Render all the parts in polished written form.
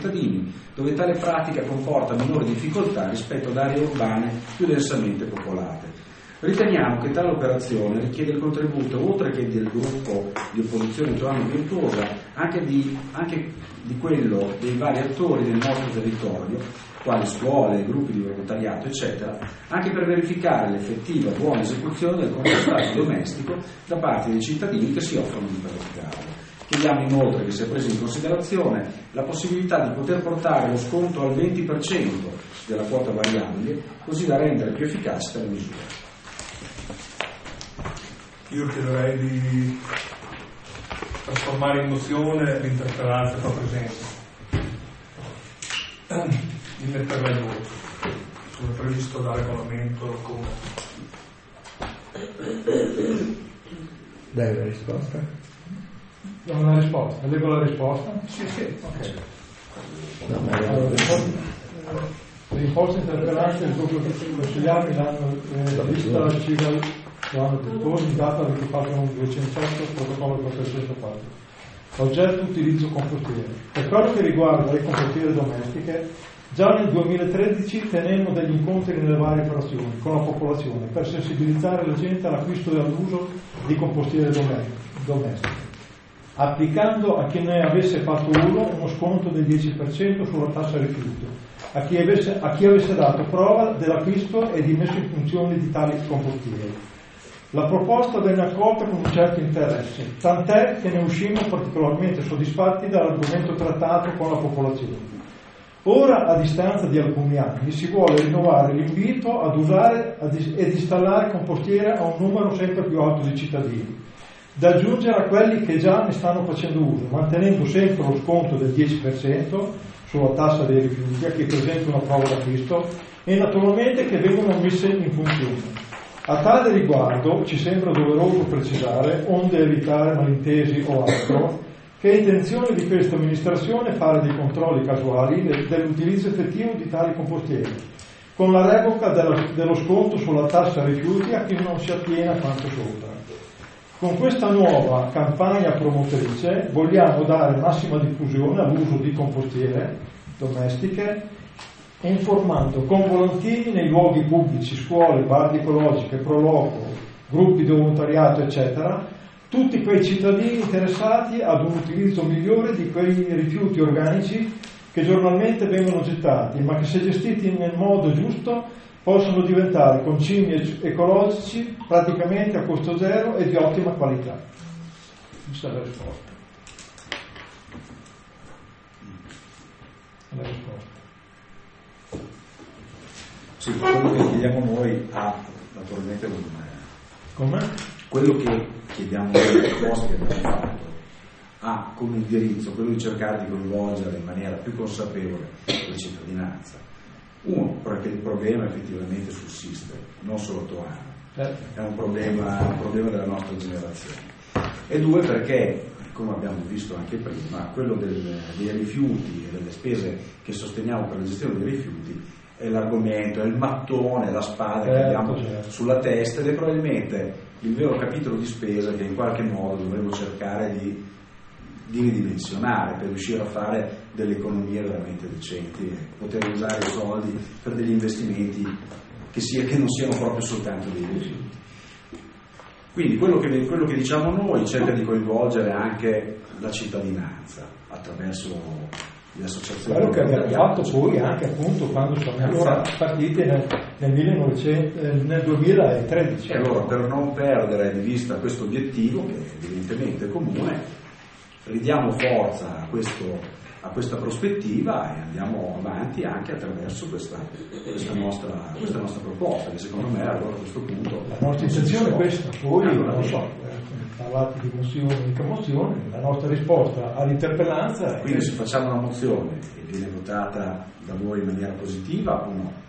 cittadini, dove tale pratica comporta minori difficoltà rispetto ad aree urbane più densamente popolate. Riteniamo che tale operazione richiede il contributo, oltre che del gruppo di opposizione Giovanni Virtuosa, anche di quello dei vari attori del nostro territorio, quali scuole, gruppi di volontariato, eccetera, anche per verificare l'effettiva buona esecuzione del compostaggio domestico da parte dei cittadini che si offrono di praticarlo. Chiediamo inoltre che sia presa in considerazione la possibilità di poter portare lo sconto al 20% della quota variabile, così da rendere più efficace tale misura. Io chiederei di trasformare in mozione l'interpellanza qua presente, di metterla in voto, come previsto dal regolamento comune. Dai la risposta? Non una risposta, leggo la risposta? Sì, ok. No, ma le imposte interpellanti del gruppo consigliari l'hanno vista la CIGAL Giovanni Virtuosi in data 24/208, protocollo 404. Oggetto utilizzo compostiere. Per quello che riguarda le compostiere domestiche, già nel 2013 tenemmo degli incontri nelle varie frazioni con la popolazione per sensibilizzare la gente all'acquisto e all'uso di compostiere domestiche, applicando a chi ne avesse fatto uso uno sconto del 10% sulla tassa rifiuto, a chi avesse dato prova dell'acquisto e di messo in funzione di tali compostieri. La proposta venne accolta con un certo interesse, tant'è che ne uscimmo particolarmente soddisfatti dall'argomento trattato con la popolazione. Ora, a distanza di alcuni anni, si vuole rinnovare l'invito ad usare ed installare compostiere a un numero sempre più alto di cittadini, da aggiungere a quelli che già ne stanno facendo uso, mantenendo sempre lo sconto del 10% sulla tassa dei rifiuti a chi presenta una prova d'acquisto e naturalmente che vengono messe in funzione. A tale riguardo ci sembra doveroso precisare, onde evitare malintesi o altro, che è intenzione di questa amministrazione fare dei controlli casuali dell'utilizzo effettivo di tali compostieri, con la revoca dello sconto sulla tassa rifiuti a chi non si attiene a quanto sopra. Con questa nuova campagna promotrice vogliamo dare massima diffusione all'uso di compostiere domestiche, informando con volantini nei luoghi pubblici, scuole, bar ecologiche, proloco, gruppi di volontariato, eccetera, tutti quei cittadini interessati ad un utilizzo migliore di quei rifiuti organici che giornalmente vengono gettati, ma che se gestiti nel modo giusto possono diventare concimi ecologici praticamente a costo zero e di ottima qualità. Questa è la risposta. La risposta. Sì, quello che chiediamo noi ha naturalmente quello che chiediamo noi, le proposte che abbiamo fatto, ha come indirizzo quello di cercare di coinvolgere in maniera più consapevole la cittadinanza. Uno, perché il problema effettivamente sussiste, non solo Toano, è un problema della nostra generazione. E due, perché, come abbiamo visto anche prima, quello dei rifiuti e delle spese che sosteniamo per la gestione dei rifiuti è l'argomento, è il mattone, la spada che abbiamo sulla testa ed è probabilmente il vero capitolo di spesa che in qualche modo dovremmo cercare di ridimensionare per riuscire a fare delle economie veramente decenti e poter usare i soldi per degli investimenti che non siano proprio soltanto dei rifiuti. Quindi quello che diciamo noi cerca di coinvolgere anche la cittadinanza attraverso le associazioni. Quello che abbiamo fatto poi anche appunto quando siamo partiti nel 2013. E allora, per non perdere di vista questo obiettivo, che evidentemente è comune, ridiamo forza a questa prospettiva e andiamo avanti anche attraverso questa nostra proposta, che secondo me allora a questo punto la nostra intenzione è questa. Poi non lo so, parlate di mozione, mica mozione, la nostra risposta all'interpellanza quindi se facciamo una mozione e viene votata da voi in maniera positiva o no?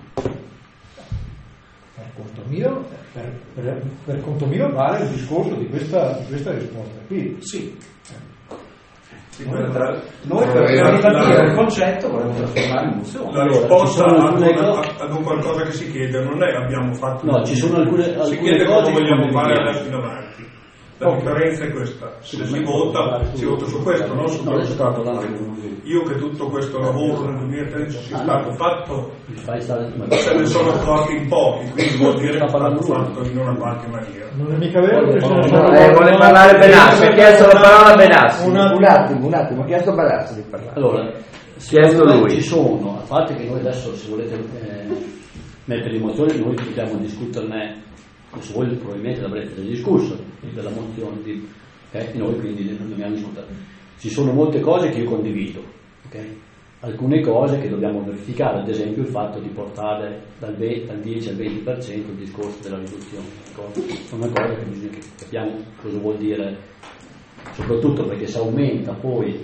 Per conto mio vale il discorso di questa risposta qui. Sì. Noi per ribadire il concetto vorremmo trasformare in mozione. La risposta ad un qualcosa che si chiede non è abbiamo fatto, no, ci sono alcune si chiede cose come vogliamo fare adesso in avanti. La differenza è questa: se si vota su questo, non su questo. Io che tutto questo lavoro nel 2013 sia stato fatto, se ne sono accorti in pochi, quindi vuol dire che è stato fatto in una qualche maniera. Non è mica vero che vuole parlare Benassi, ha chiesto la parola a Benassi. Un attimo, ho chiesto a Benassi di parlare. Allora, ci sono, a parte che noi adesso, se volete mettere in mozione, noi possiamo discuterne, se voi probabilmente l'avrete discusso della mozione e noi quindi ne dobbiamo discutere. Ci sono molte cose che io condivido, alcune cose che dobbiamo verificare, ad esempio il fatto di portare dal 10 al 20% il discorso della riduzione. Sono una cosa che bisogna che capiamo cosa vuol dire, soprattutto perché se aumenta poi,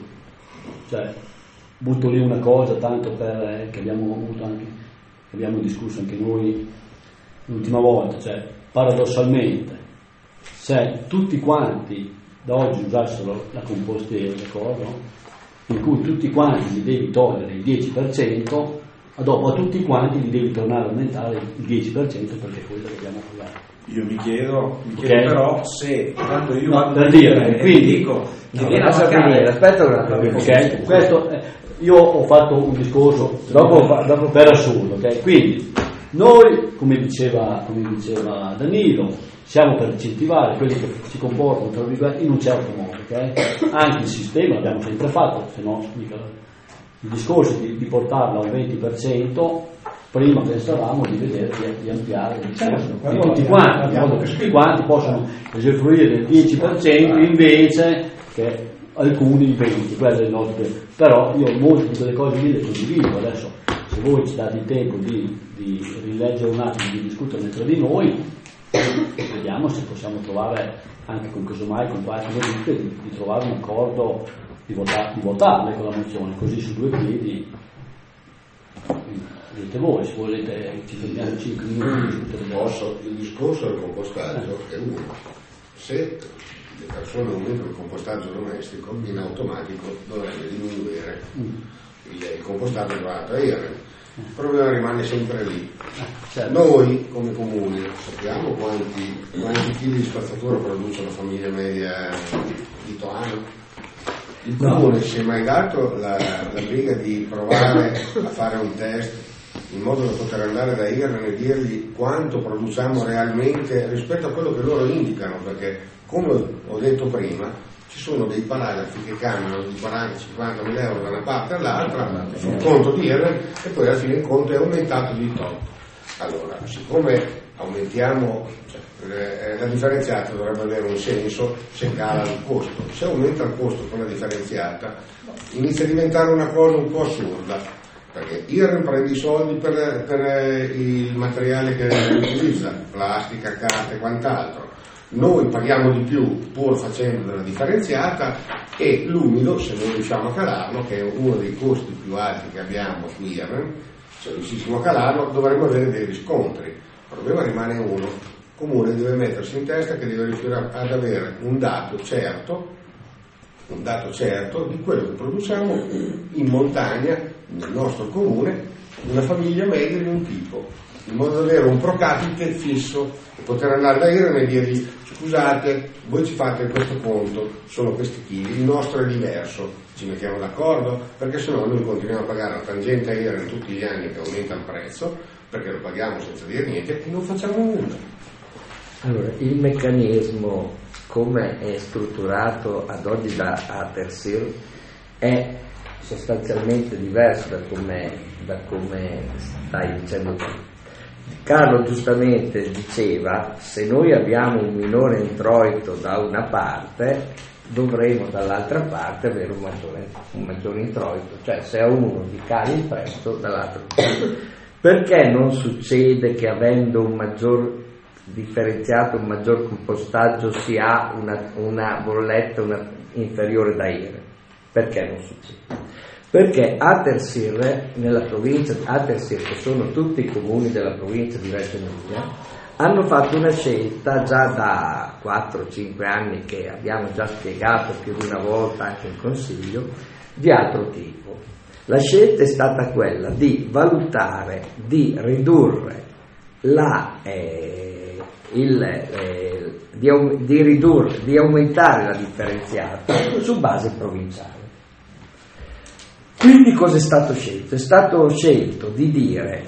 butto lì una cosa tanto per che abbiamo discusso anche noi l'ultima volta, paradossalmente se tutti quanti da oggi usassero la compostera, in cui tutti quanti gli devi togliere il 10%, dopo a tutti quanti gli devi tornare a aumentare il 10% perché è quello che abbiamo pagato. Io mi chiedo però se quando io per dire, quindi dico che viene a aspetta un attimo. Questo io ho fatto un discorso dopo per assurdo, quindi noi, come diceva Danilo, siamo per incentivare quelli che si comportano tra virgolette in un certo modo, anche il sistema l'abbiamo sempre fatto, se no mica il discorso di portarlo a un 20%, prima pensavamo di vedere di ampliare il discorso, tutti quanti, in modo che tutti quanti possono usufruire del 10% invece che alcuni il 20%, quello è il nostro. Però io molte di quelle cose lì le condivido. Adesso se voi ci date il tempo di rileggere un attimo, di discutere tra di noi, vediamo se possiamo trovare anche con casomai con qualche modifica di trovare un accordo di votarle con la mozione, così su due piedi. Vedete voi, se volete ci fermiamo 5 minuti di discutere. Il discorso del compostaggio è uno. Se le persone aumentano il compostaggio domestico, in automatico dovrebbe diminuire il compostaggio privato. Il problema rimane sempre lì. Noi come comune sappiamo quanti chili di spazzatura produce una famiglia media di Toano. Il comune si è mai dato la briga di provare a fare un test in modo da poter andare da IRN e dirgli quanto produciamo realmente rispetto a quello che loro indicano, perché come ho detto prima ci sono dei paragrafi che cambiano di 40-50 mila euro da una parte all'altra sul conto di IRN e poi alla fine il conto è aumentato di tot. Allora, siccome aumentiamo, la differenziata dovrebbe avere un senso se cala il costo. Se aumenta il costo con la differenziata inizia a diventare una cosa un po' assurda, perché IRN prende i soldi per il materiale che utilizza, plastica, carta e quant'altro. Noi paghiamo di più pur facendo della differenziata e l'umido, se noi riusciamo a calarlo, che è uno dei costi più alti che abbiamo su IRN, se riuscissimo a calarlo dovremmo avere dei riscontri. Il problema rimane uno: il comune deve mettersi in testa che deve riuscire ad avere un dato certo di quello che produciamo in montagna, nel nostro comune, una famiglia media di un tipo, in modo da avere un pro capite fisso e poter andare da IRN e dirgli: scusate, voi ci fate questo conto, sono questi chili, il nostro è diverso, ci mettiamo d'accordo, perché sennò noi continuiamo a pagare la tangente a IRN tutti gli anni che aumenta il prezzo, perché lo paghiamo senza dire niente e non facciamo nulla. Allora, il meccanismo come è strutturato ad oggi da Atersir è sostanzialmente diverso da come stai dicendo tu. Carlo giustamente diceva: se noi abbiamo un minore introito da una parte, dovremo dall'altra parte avere un maggiore introito, cioè se a uno gli cala il prezzo, dall'altro. Perché non succede che avendo un maggior differenziato, un maggior compostaggio, si ha una bolletta inferiore da IRE? Perché non succede? Perché Atersir, nella provincia Atersir, che sono tutti i comuni della provincia di Reggio Emilia, hanno fatto una scelta già da 4-5 anni, che abbiamo già spiegato più di una volta anche in consiglio, di altro tipo. La scelta è stata quella di valutare, di ridurre di aumentare la differenziata su base provinciale. Quindi cosa è stato scelto? È stato scelto di dire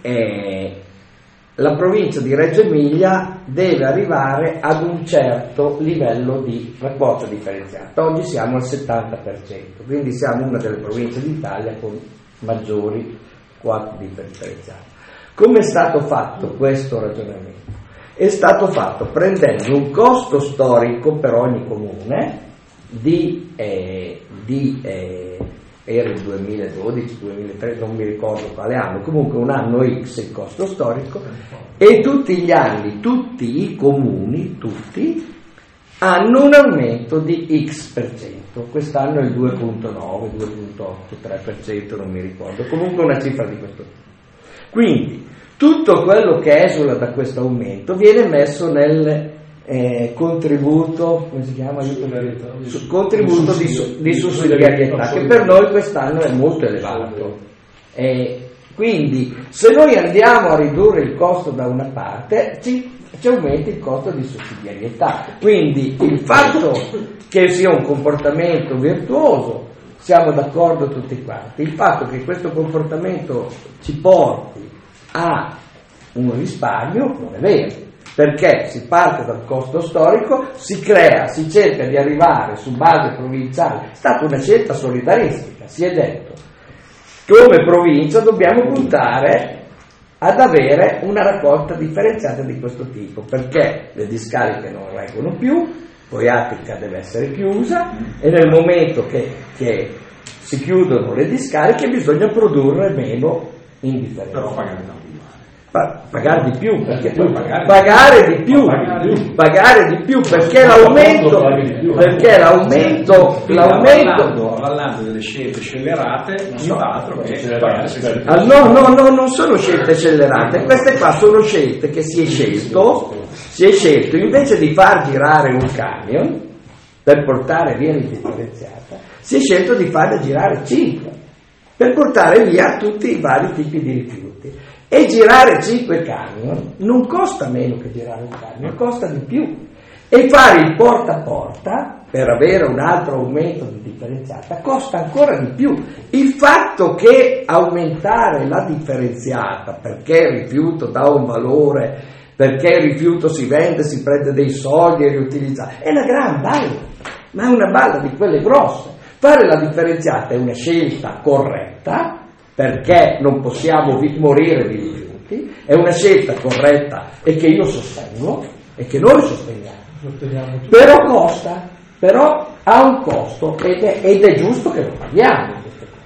la provincia di Reggio Emilia deve arrivare ad un certo livello di raccolta differenziata. Oggi siamo al 70%, quindi siamo una delle province d'Italia con maggiori quote differenziate. Come è stato fatto questo ragionamento? È stato fatto prendendo un costo storico per ogni comune era il 2012, 2013, non mi ricordo quale anno, comunque un anno X il costo storico, e tutti gli anni, tutti i comuni, hanno un aumento di X%, quest'anno è il 2,9, 2,8, 3%, non mi ricordo, comunque una cifra di questo tipo. Quindi tutto quello che esula da questo aumento viene messo nel contributo, come si chiama? Contributo di sussidiarietà, che per noi quest'anno è molto elevato. Quindi se noi andiamo a ridurre il costo da una parte ci aumenta il costo di sussidiarietà. Quindi il fatto che sia un comportamento virtuoso, siamo d'accordo tutti quanti. Il fatto che questo comportamento ci porti a un risparmio non è vero, perché si parte dal costo storico, si cerca di arrivare su base provinciale. È stata una scelta solidaristica, si è detto come provincia dobbiamo puntare ad avere una raccolta differenziata di questo tipo, perché le discariche non reggono più, Poiatica deve essere chiusa, e nel momento che si chiudono le discariche bisogna produrre meno indifferenza. Però pagare di più, perché pagare di più perché l'aumento avvallando delle scelte scellerate non si fa altro che non sono scelte scellerate, queste qua sono scelte che si è scelto invece di far girare un camion per portare via l'indifferenziata, si è scelto di farne girare 5 per portare via tutti i vari tipi di rifiuti. E girare 5 camion non costa meno che girare un camion, costa di più. E fare il porta a porta per avere un altro aumento di differenziata costa ancora di più. Il fatto che aumentare la differenziata perché il rifiuto dà un valore, perché il rifiuto si vende, si prende dei soldi e riutilizza, è una gran balla, ma è una balla di quelle grosse. Fare la differenziata è una scelta corretta, perché non possiamo morire di rifiuti, è una scelta corretta e che io sostengo e che noi sosteniamo. Però ha un costo ed è giusto che lo paghiamo.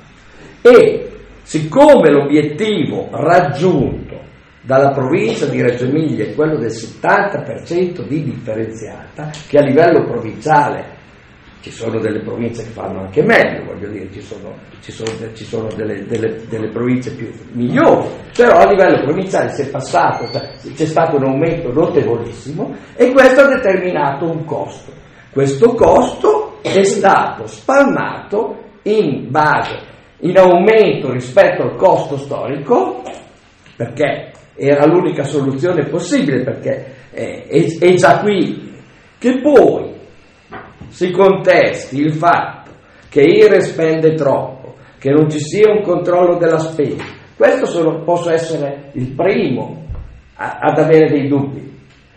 E siccome l'obiettivo raggiunto dalla provincia di Reggio Emilia è quello del 70% di differenziata, che a livello provinciale ci sono delle province che fanno anche meglio, voglio dire, ci sono delle province più migliori, però a livello provinciale c'è stato un aumento notevolissimo e questo ha determinato un costo. Questo costo è stato spalmato in aumento rispetto al costo storico, perché era l'unica soluzione possibile, perché è già qui che poi si contesti il fatto che IRE spende troppo, che non ci sia un controllo della spesa. Questo posso essere il primo ad avere dei dubbi.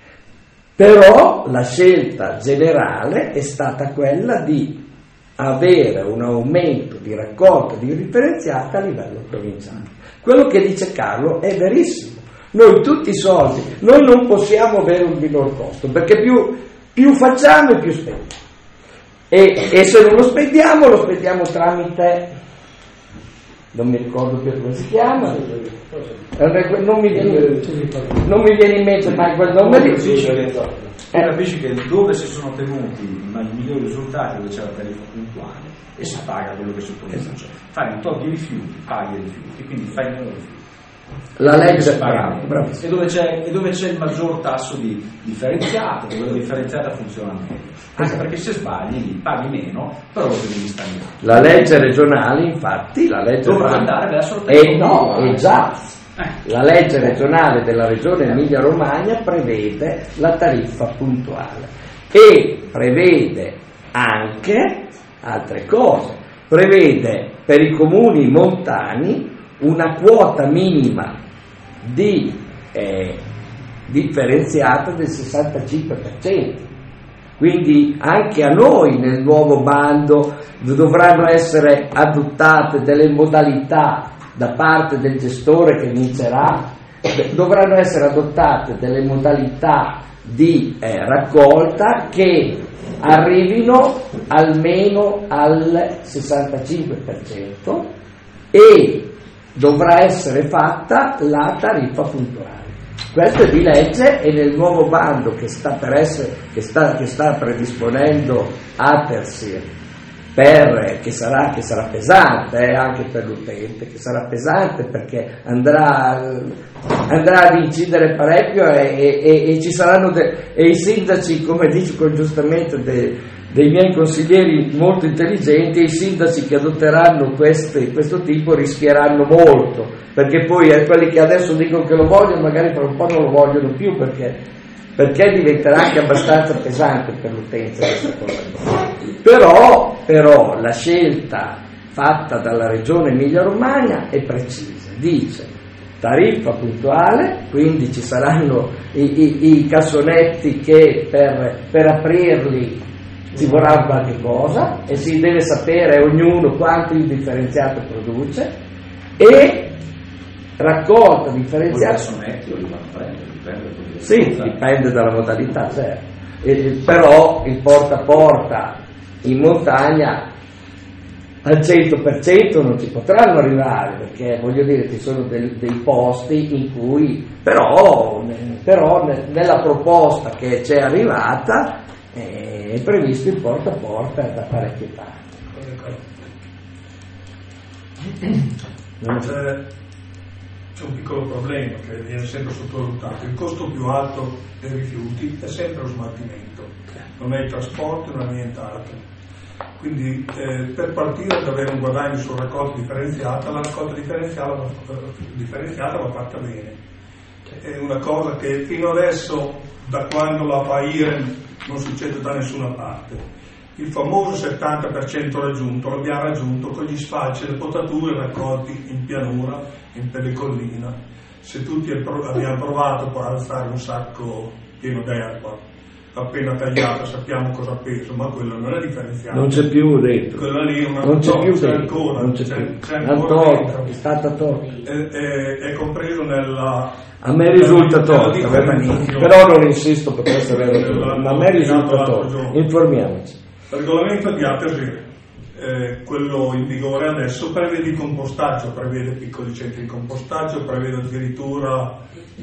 Però la scelta generale è stata quella di avere un aumento di raccolta di differenziata a livello provinciale. Quello che dice Carlo è verissimo. Noi tutti i soldi, noi non possiamo avere un minor costo, perché più facciamo e più spendiamo. E se non lo spendiamo tramite, non mi ricordo più come si chiama, non mi viene in mente mai quel nome lì. Capisci che dove si sono ottenuti i migliori risultati, dove c'è la tariffa puntuale e si paga quello che si ottiene. Fai un tot di rifiuti, paghi i rifiuti, quindi fai meno rifiuti. La legge e dove c'è il maggior tasso di differenziato, dove la differenziata funziona meglio, anche perché se sbagli paghi meno, però lo devi stagnare. La legge regionale, infatti, dovrà andare verso il già La legge regionale della regione Emilia-Romagna prevede la tariffa puntuale e prevede anche altre cose, prevede per i comuni montani una quota minima di differenziata del 65%, quindi anche a noi nel nuovo bando dovranno essere adottate delle modalità da parte del gestore che vincerà, dovranno essere adottate delle modalità di raccolta che arrivino almeno al 65% e dovrà essere fatta la tariffa puntuale. Questo è di legge e nel nuovo bando che sta predisponendo Atersir, che sarà pesante anche per l'utente, che sarà pesante perché andrà ad incidere parecchio e ci saranno e i sindaci, come dico giustamente dei miei consiglieri molto intelligenti, i sindaci che adotteranno questo tipo rischieranno molto, perché poi quelli che adesso dicono che lo vogliono magari fra un po' non lo vogliono più perché diventerà anche abbastanza pesante per l'utenza questa cosa. Però la scelta fatta dalla regione Emilia-Romagna è precisa, dice tariffa puntuale, quindi ci saranno i cassonetti che per aprirli ci vorrà qualche cosa e si deve sapere ognuno quanto il differenziato produce e raccolta differenziata. Cassonetti o li vanno a prendere? Dipende dalla modalità, certo. Però il porta a porta in montagna al 100% non ci potranno arrivare, perché voglio dire ci sono dei posti in cui però nella proposta che c'è arrivata è previsto il porta a porta da parecchie parti. C'è un piccolo problema che viene sempre sottovalutato: il costo più alto dei rifiuti è sempre lo smaltimento, non è il trasporto, non è nient'altro. Quindi per partire ad avere un guadagno sul raccolta differenziata, la raccolta differenziata va fatta bene. È una cosa che fino adesso, da quando la fa IREN, non succede da nessuna parte. Il famoso 70% raggiunto l'abbiamo raggiunto con gli sfalci e le potature raccolti in pianura, in pellicollina. Se tutti abbiamo provato poi a alzare un sacco pieno d'erba appena tagliata, sappiamo cosa pesa, ma quello non è differenziato. Non c'è più dentro. Quella lì non c'è più c'è dentro. ancora. Non c'è più. C'è ancora dentro. È stata tolta. È compreso nella. A me risulta tolta, però non insisto, potreste avere ragione, ma a me risulta tolta. Informiamoci. Il regolamento di Atersir, quello in vigore adesso, prevede il compostaggio, prevede piccoli centri di compostaggio, prevede addirittura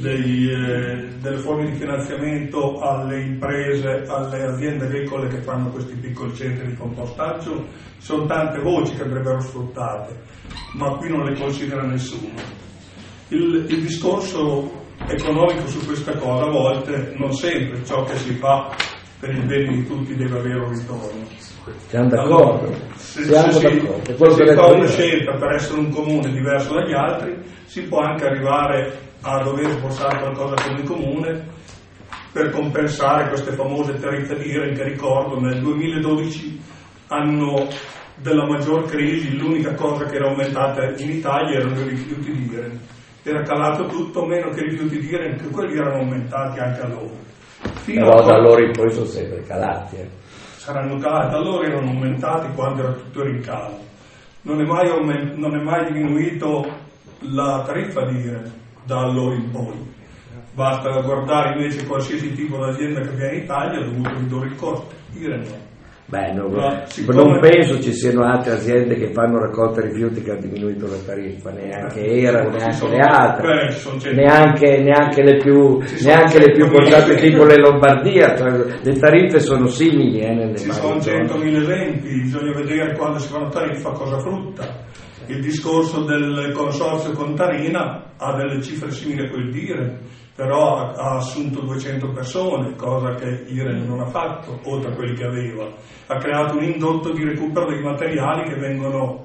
delle forme di finanziamento alle imprese, alle aziende agricole che fanno questi piccoli centri di compostaggio. Sono tante voci che andrebbero sfruttate, ma qui non le considera nessuno. Il discorso economico su questa cosa a volte, non sempre, ciò che si fa per il bene di tutti deve avere un ritorno. Siamo d'accordo. Allora, se si fa una scelta per essere un comune diverso dagli altri, si può anche arrivare a dover sborsare qualcosa come comune per compensare queste famose tariffe di IREN che, ricordo, nel 2012, anno della maggior crisi, l'unica cosa che era aumentata in Italia erano i rifiuti di IREN. Era calato tutto, meno che i rifiuti di IREN, che quelli erano aumentati anche allora. Però da allora in poi sono sempre calati. Saranno calati, allora erano aumentati quando era tutto in calo. Non è mai diminuito la tariffa di IREN da allora in poi. Basta guardare invece qualsiasi tipo di azienda che viene in Italia, ha dovuto ridurre il costo. IREN no. Beh, non penso ci siano altre aziende che fanno raccolta rifiuti che hanno diminuito la tariffa, neanche ERA, neanche le altre, neanche le più portate tipo le Lombardia, cioè, le tariffe sono simili nelle ci sono 100.000 esempi, bisogna vedere quando si fa una tariffa cosa frutta. Il discorso del consorzio Contarina ha delle cifre simili a quelle di IREN, però ha assunto 200 persone, cosa che IREN non ha fatto, oltre a quelli che aveva. Ha creato un indotto di recupero dei materiali che vengono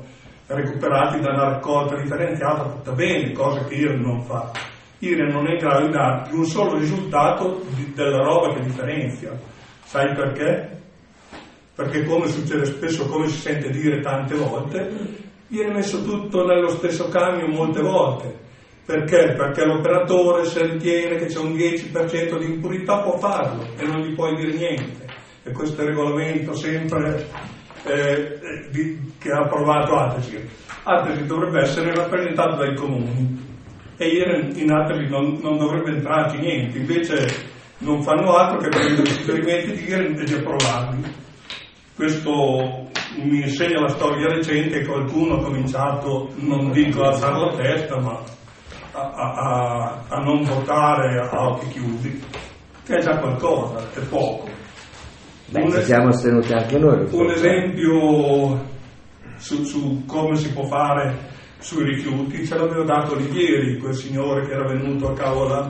recuperati da una raccolta differenziata, tutta bene, cose che IREN non fa. IREN non è in grado di darti un solo risultato della roba che differenzia. Sai perché? Perché come succede spesso, come si sente dire tante volte, viene messo tutto nello stesso camion molte volte. Perché? Perché l'operatore, se ritiene che c'è un 10% di impurità, può farlo e non gli puoi dire niente. E questo è il regolamento sempre che ha approvato ATESI. ATESI dovrebbe essere rappresentato dai comuni e in ATESI non dovrebbe entrarci niente, invece non fanno altro che prendere i suggerimenti di IREN e di approvarli. Questo mi insegna la storia recente che qualcuno ha cominciato, non dico a alzare la testa, ma a non votare a occhi chiusi, che è già qualcosa, è poco. Ci siamo astenuti anche noi. Un esempio su come si può fare sui rifiuti ce l'aveva dato ieri quel signore che era venuto a Cavola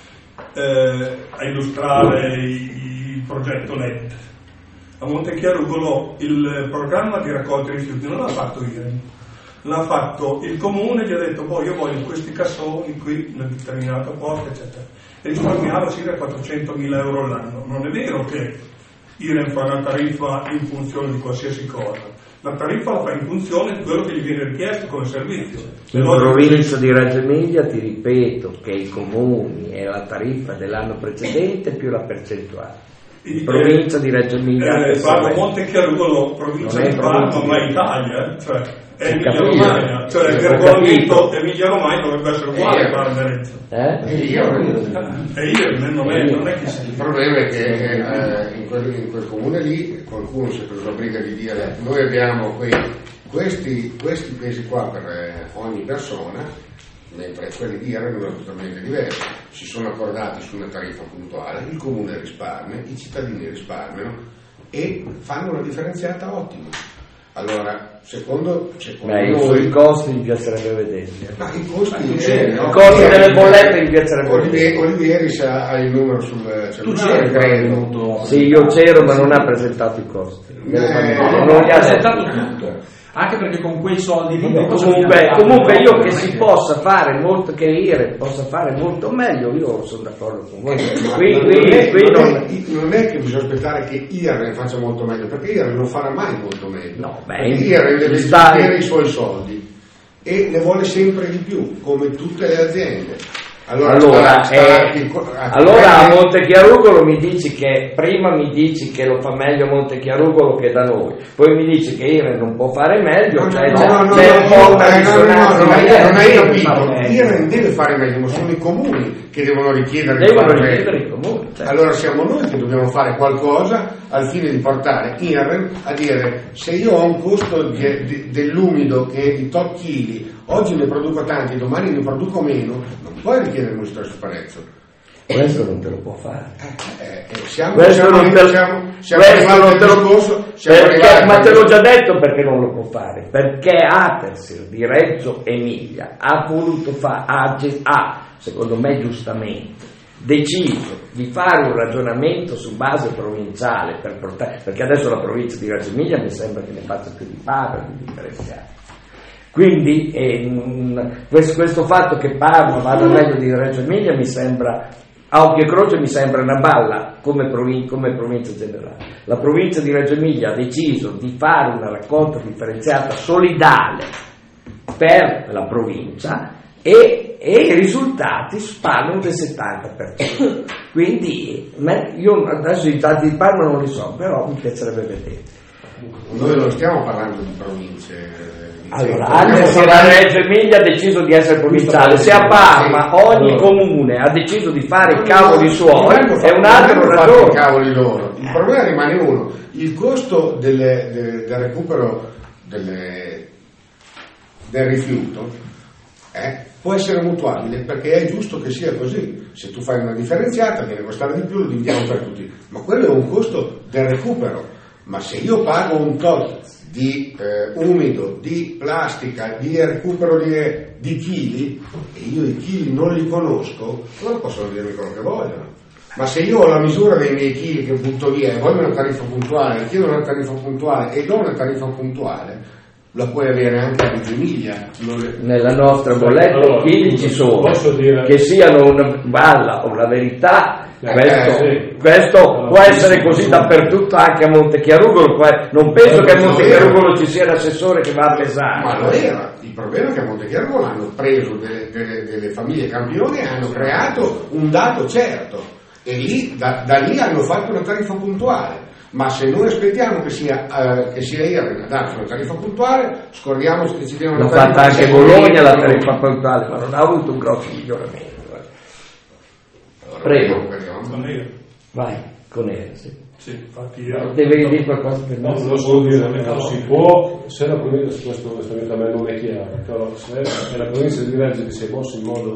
a illustrare il progetto LED. A Montechiarugolo il programma di raccolta rifiuti non l'ha fatto IREN, l'ha fatto il comune, gli ha detto io voglio questi cassoni qui nel determinato posto, eccetera, e risparmiava circa 400.000 euro all'anno. Non è vero che IREN fa una tariffa in funzione di qualsiasi cosa, la tariffa la fa in funzione di quello che gli viene richiesto come servizio. In provincia di Reggio Emilia ti ripeto che i comuni è la tariffa dell'anno precedente più la percentuale. In provincia di Reggio Emilia parlo Montechiarugolo, provincia di Parma, ma Italia, cioè è Emilia Romagna, cioè il regolamento Emilia Romagna dovrebbe essere uguale a Varenza. Non è che il problema è che in quel comune lì qualcuno si è preso la briga di dire noi abbiamo questi pesi qua per ogni persona, mentre quelli di IREN erano totalmente diversi. Si sono accordati su una tariffa puntuale, il comune risparmia, i cittadini risparmiano e fanno una differenziata ottima. Allora, secondo noi, i costi mi piacerebbe vederli. Ma i costi delle bollette mi piacerebbe vedere. Olivieri ha il numero sul cellulare. Tu c'eri, credo. Sì, io c'ero, ma non ha presentato i costi. Non gli ha presentato tutto. Anche perché con quei soldi comunque io che si possa fare molto, che IREN possa fare molto meglio, io sono d'accordo con voi. Non è che bisogna aspettare che IREN faccia molto meglio, perché IREN non farà mai molto meglio. No, IREN deve investire i suoi soldi e ne vuole sempre di più, come tutte le aziende. Allora a Montechiarugolo mi dici che prima mi dici che lo fa meglio Montechiarugolo che da noi, poi mi dici che IREN non può fare meglio, c'è un po' una dissonanza. Non hai capito, IREN deve fare meglio, ma sono i comuni che devono richiedere i comuni, certo. Allora siamo noi che dobbiamo fare qualcosa al fine di portare IREN a dire se io ho un costo dell'umido che è di tot chili, oggi ne produco tanti, domani ne produco meno, non puoi richiedere lo stesso prezzo. Questo non te lo può fare. Ma te l'ho già detto perché non lo può fare. Perché ATESI di Reggio Emilia ha voluto secondo me giustamente, deciso di fare un ragionamento su base provinciale perché adesso la provincia di Reggio Emilia mi sembra che ne faccia più di Parma, di differenziare. Quindi questo fatto che Parma vada meglio di Reggio Emilia mi sembra, a occhio e croce mi sembra una balla come provincia generale. La provincia di Reggio Emilia ha deciso di fare una raccolta differenziata solidale per la provincia e i risultati parlano del 70%. Quindi io adesso i dati di Parma non li so, però mi piacerebbe vedere. Noi non stiamo parlando di province. Allora, se la Reggio Emilia ha deciso di essere provinciale, se a Parma ogni comune ha deciso di fare i cavoli suoi, è un altro ragione. I cavoli loro. Il problema rimane uno: il costo del recupero del rifiuto può essere mutuabile, perché è giusto che sia così. Se tu fai una differenziata viene a costare di più, lo dividiamo per tutti, ma quello è un costo del recupero. Ma se io pago un tot di umido, di plastica, di recupero di chili, e io i chili non li conosco, loro possono dirmi quello che vogliono. Ma se io ho la misura dei miei chili che butto via e voglio una tariffa puntuale, chiedo una tariffa puntuale e do una tariffa puntuale, la puoi avere anche a Reggio Emilia. Nella nostra bolletta i chili ci sono, che siano una balla o la verità. Questo può essere così dappertutto, anche a Montechiarugolo. Non penso che a Montechiarugolo ci sia l'assessore che va a pesare. Ma lo era. Il problema è che a Montechiarugolo hanno preso delle famiglie campioni e hanno creato un dato certo, e lì da lì hanno fatto una tariffa puntuale. Ma se noi aspettiamo che sia IRREN a darci una tariffa puntuale, scordiamo che ci diano una tariffa. L'ha fatta anche Bologna la tariffa puntuale, ma non ha avuto un grosso miglioramento. Prego. Vai, con Era. Sì, infatti devi dire qualcosa per me? No, lo so dire, non si può, se la provincia, questo a me non è chiaro, però se la provincia di Reggio che si è mossa in modo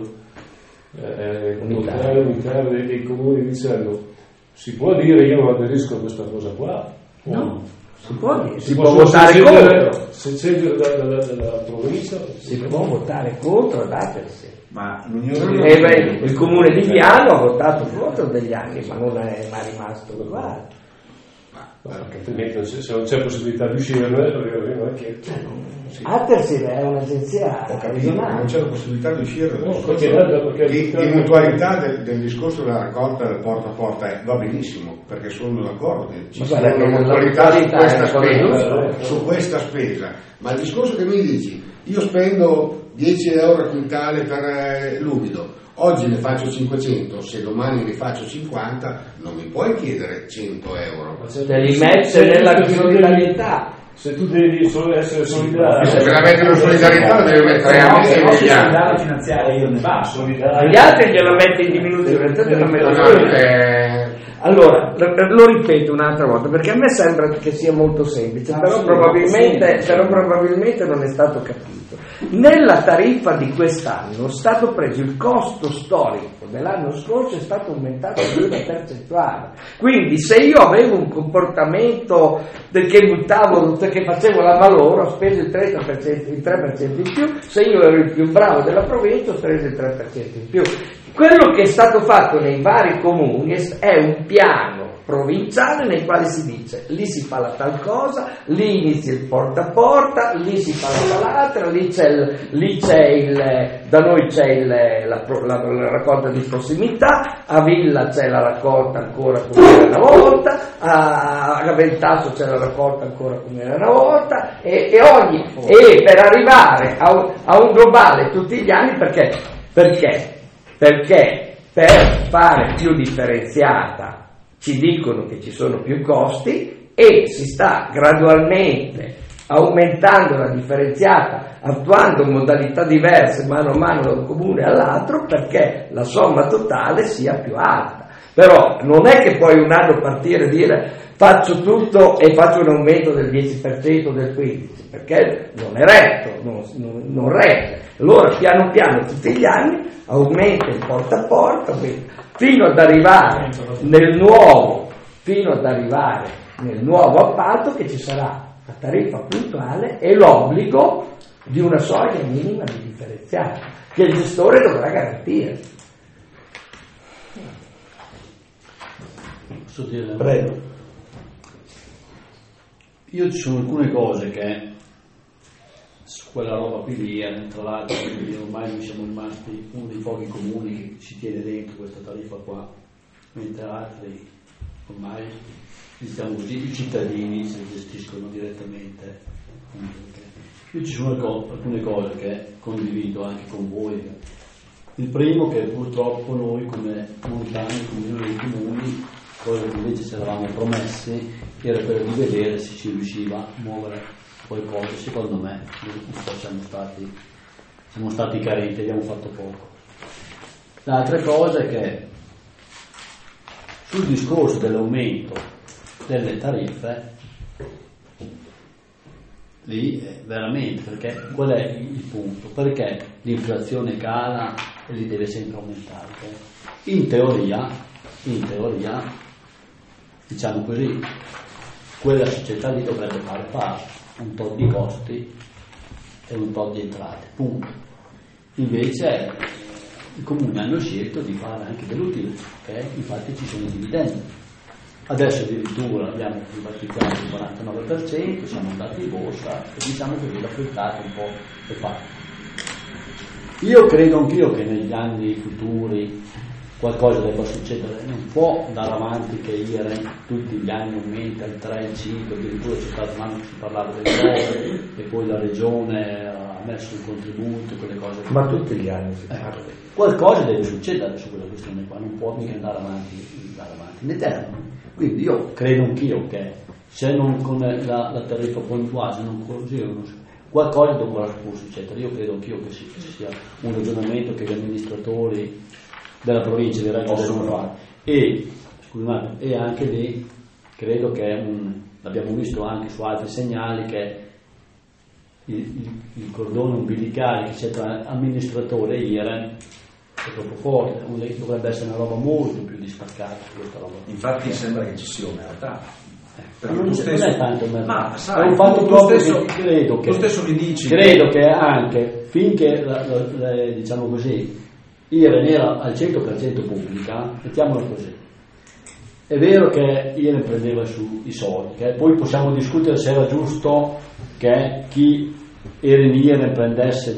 unitario dei comuni dicendo si può dire io non aderisco a questa cosa qua? No, si può dire, si può votare contro. Se c'è dalla provincia si può votare contro e battersi. Ma il comune di Viano ha votato contro degli anni, ma non è mai rimasto uguale. Altrimenti se non c'è possibilità di uscire, non è che Attersil è un'agenzia regionale. Non c'è la possibilità di uscire di mutualità del discorso della raccolta del porta a porta va benissimo, perché sono d'accordo che ci sia una mutualità su questa spesa, ma il discorso che mi dici, io spendo 10 euro a quintale per l'umido, oggi ne faccio 500, se domani ne faccio 50 non mi puoi chiedere 100 euro. Te li metti nella solidarietà. Se tu devi essere solidario, se la metti in solidarietà la devi mettere a solidarietà finanziaria io ne va solidarietà. Gli altri gliela metti in diminuzione. Allora, lo ripeto un'altra volta perché a me sembra che sia molto semplice, però probabilmente non è stato capito. Nella tariffa di quest'anno è stato preso il costo storico dell'anno scorso, è stato aumentato di una percentuale. Quindi se io avevo un comportamento che facevo la valore, ho speso il 3% in più, se io ero il più bravo della provincia ho speso il 3% in più. Quello che è stato fatto nei vari comuni è un piano provinciale nei quali si dice lì si fa la tal cosa, lì inizia il porta a porta, lì si fa la tal'altra, da noi c'è la raccolta di prossimità, a Villa c'è la raccolta ancora come era una volta, a Ventasso c'è la raccolta ancora come era una volta e per arrivare a un globale tutti gli anni perché per fare più differenziata ci dicono che ci sono più costi e si sta gradualmente aumentando la differenziata, attuando modalità diverse mano a mano da un comune all'altro perché la somma totale sia più alta. Però non è che puoi un anno partire e dire faccio tutto e faccio un aumento del 10% o del 15%, perché non è retto, non regge. Allora piano piano tutti gli anni aumenta il porta a porta fino ad arrivare nel nuovo appalto che ci sarà la tariffa puntuale e l'obbligo di una soglia minima di differenziata che il gestore dovrà garantire. Posso dire? Prego. Io ci sono alcune cose che su quella roba qui tra l'altro ormai noi siamo rimasti uno dei pochi comuni che ci tiene dentro questa tariffa qua, mentre altri ormai diciamo così i cittadini se li gestiscono direttamente. Io ci sono alcune cose che condivido anche con voi. Il primo che purtroppo noi come montani, come unione dei comuni, cosa che invece ci eravamo promessi era quello di vedere se ci riusciva a muovere qualcosa. Secondo me un po' siamo stati carenti, abbiamo fatto poco. L'altra cosa è che sul discorso dell'aumento delle tariffe lì veramente, perché qual è il punto? Perché l'inflazione cala e li deve sempre aumentare. In teoria diciamo così, quella società lì dovrebbe fare parte un po' di costi e un po' di entrate, punto. Invece i comuni hanno scelto di fare anche dell'utile, infatti ci sono i dividendi. Adesso addirittura abbiamo privatizzato il 49%, siamo andati in borsa e diciamo che la frittata un po' è fatta. Io credo anch'io che negli anni futuri qualcosa debba succedere, non può andare avanti che IREN tutti gli anni aumenta il 3, il 5, addirittura c'è stato un anno che si parlava del 9 e poi la regione ha messo un contributo, quelle cose. Ma tutti gli anni si parla. Qualcosa deve succedere su quella questione qua, non può mica andare avanti in eterno. Quindi io credo anch'io che se non con la tariffa pontuale, non così, qualcosa dovrà succedere. Io credo anch'io che ci sia un ragionamento che gli amministratori della provincia di Reggio devono fare. E anche lì credo che l'abbiamo visto anche su altri segnali che il cordone umbilicale che c'è tra amministratore e IREN è troppo forte, dovrebbe essere una roba molto più distaccata questa roba. Infatti sembra che ci sia un'errata. Non è tanto ma sai, è un fatto tu stesso, credo che tu stesso mi dici credo che anche finché diciamo così IREN era al 100% pubblica, mettiamola così, è vero che IREN prendeva su i soldi, che poi possiamo discutere se era giusto che chi era in IREN prendesse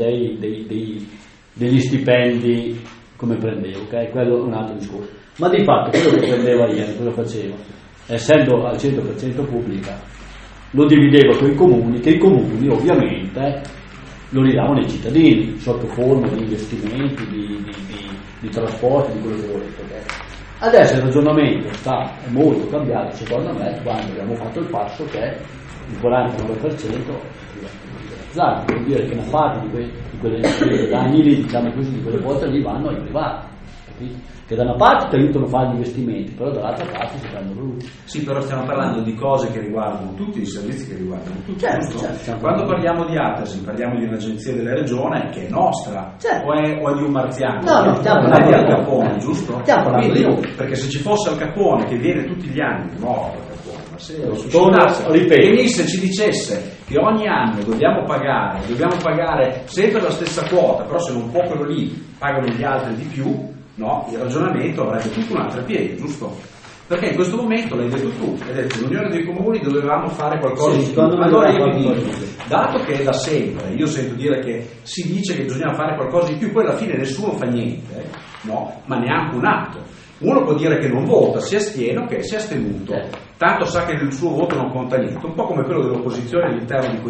degli stipendi come prendeva, ok? Quello è un altro discorso, ma di fatto quello che prendeva IREN cosa faceva? Essendo al 100% pubblica lo divideva con i comuni, che i comuni ovviamente lo ridavano ai cittadini sotto forma di investimenti, di trasporti, di quello che volete. Okay? Adesso il ragionamento è molto cambiato secondo me quando abbiamo fatto il passo che il 49% privatizzato, vuol dire che una parte di quelle guadagni lì, diciamo così, di quelle quote lì vanno ai privati, capito? Che da una parte ti aiutano a fare gli investimenti, però dall'altra parte si prendono loro. Sì, però stiamo parlando di cose che riguardano tutti i servizi che riguardano tutti. Certo. Quando parliamo di Atasi, parliamo di un'agenzia della regione che è nostra, certo. o è di un marziano, no, non è di Al Capone, giusto? Quindi, perché se ci fosse Al Capone che viene tutti gli anni, no, Al Capone, ma se lo venisse e ci dicesse che ogni anno dobbiamo pagare sempre la stessa quota, però se non può quello lì pagano gli altri di più. No, il ragionamento avrebbe tutto un altro piede, giusto? Perché in questo momento l'hai detto tu, hai detto l'Unione dei Comuni dovevamo fare qualcosa di più. Allora io vi dico, dato che da sempre io sento dire che si dice che bisogna fare qualcosa di più, poi alla fine nessuno fa niente, no? Ma neanche un atto. Uno può dire che non vota, si astiene, ok, si è astenuto, tanto sa che il suo voto non conta niente, un po' come quello dell'opposizione all'interno di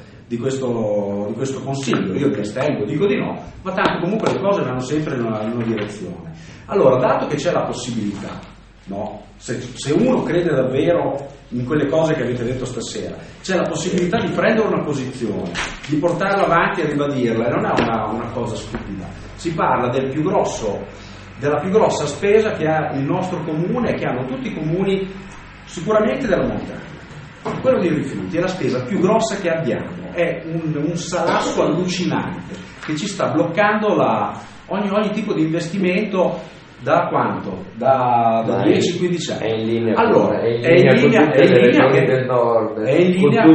questo consiglio. Io mi astengo, dico di no, ma tanto comunque le cose vanno sempre in una direzione. Allora, dato che c'è la possibilità, no? Se uno crede davvero in quelle cose che avete detto stasera, c'è la possibilità di prendere una posizione, di portarla avanti e ribadirla, e non è una cosa stupida. Si parla della più grossa spesa che ha il nostro comune e che hanno tutti i comuni sicuramente della montagna. Quello dei rifiuti è la spesa più grossa che abbiamo, è un salasso allucinante che ci sta bloccando ogni tipo di investimento da quanto? Da 10-15 anni. È in linea, allora, è in linea con tutte le regioni del nord, è in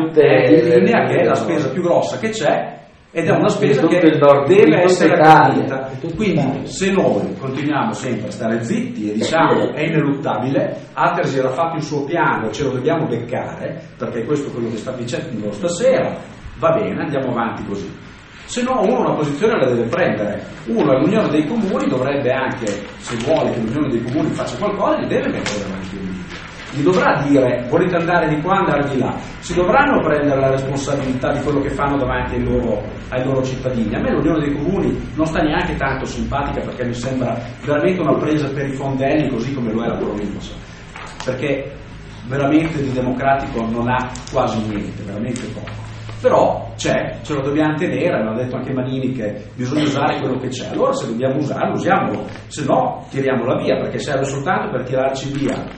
linea che è la spesa più grossa che c'è ed è una spesa che deve essere garantita. Quindi se noi continuiamo sempre a stare zitti e diciamo è ineluttabile, Atasi era fatto il suo piano, ce lo dobbiamo beccare, perché questo è quello che sta dicendo stasera, va bene, andiamo avanti così. Se no uno una posizione la deve prendere, uno all'Unione dei Comuni dovrebbe anche, se vuole che l'Unione dei Comuni faccia qualcosa, gli deve mettere davanti un gli dovrà dire volete andare di qua, andare di là, si dovranno prendere la responsabilità di quello che fanno davanti ai loro cittadini. A me l'Unione dei Comuni non sta neanche tanto simpatica, perché mi sembra veramente una presa per i fondelli, così come lo è la provincia, perché veramente di democratico non ha quasi niente, veramente poco. Però c'è, ce lo dobbiamo tenere, hanno detto anche Manini che bisogna usare quello che c'è, allora se dobbiamo usarlo, usiamolo, se no tiriamola via, perché serve soltanto per tirarci via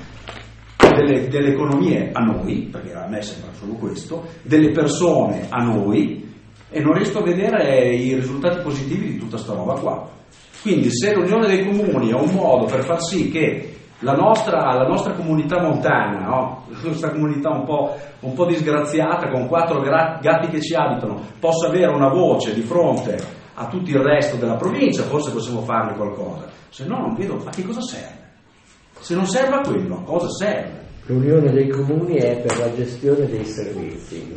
delle economie a noi, perché a me sembra solo questo, delle persone a noi, e non riesco a vedere i risultati positivi di tutta sta roba qua. Quindi se l'Unione dei Comuni è un modo per far sì che la nostra comunità montana, no? La nostra comunità un po' disgraziata, con 4 gatti che ci abitano, possa avere una voce di fronte a tutto il resto della provincia, forse possiamo farne qualcosa. Se no non vedo a che cosa serve. Se non serve a quello, a cosa serve? L'Unione dei Comuni è per la gestione dei servizi.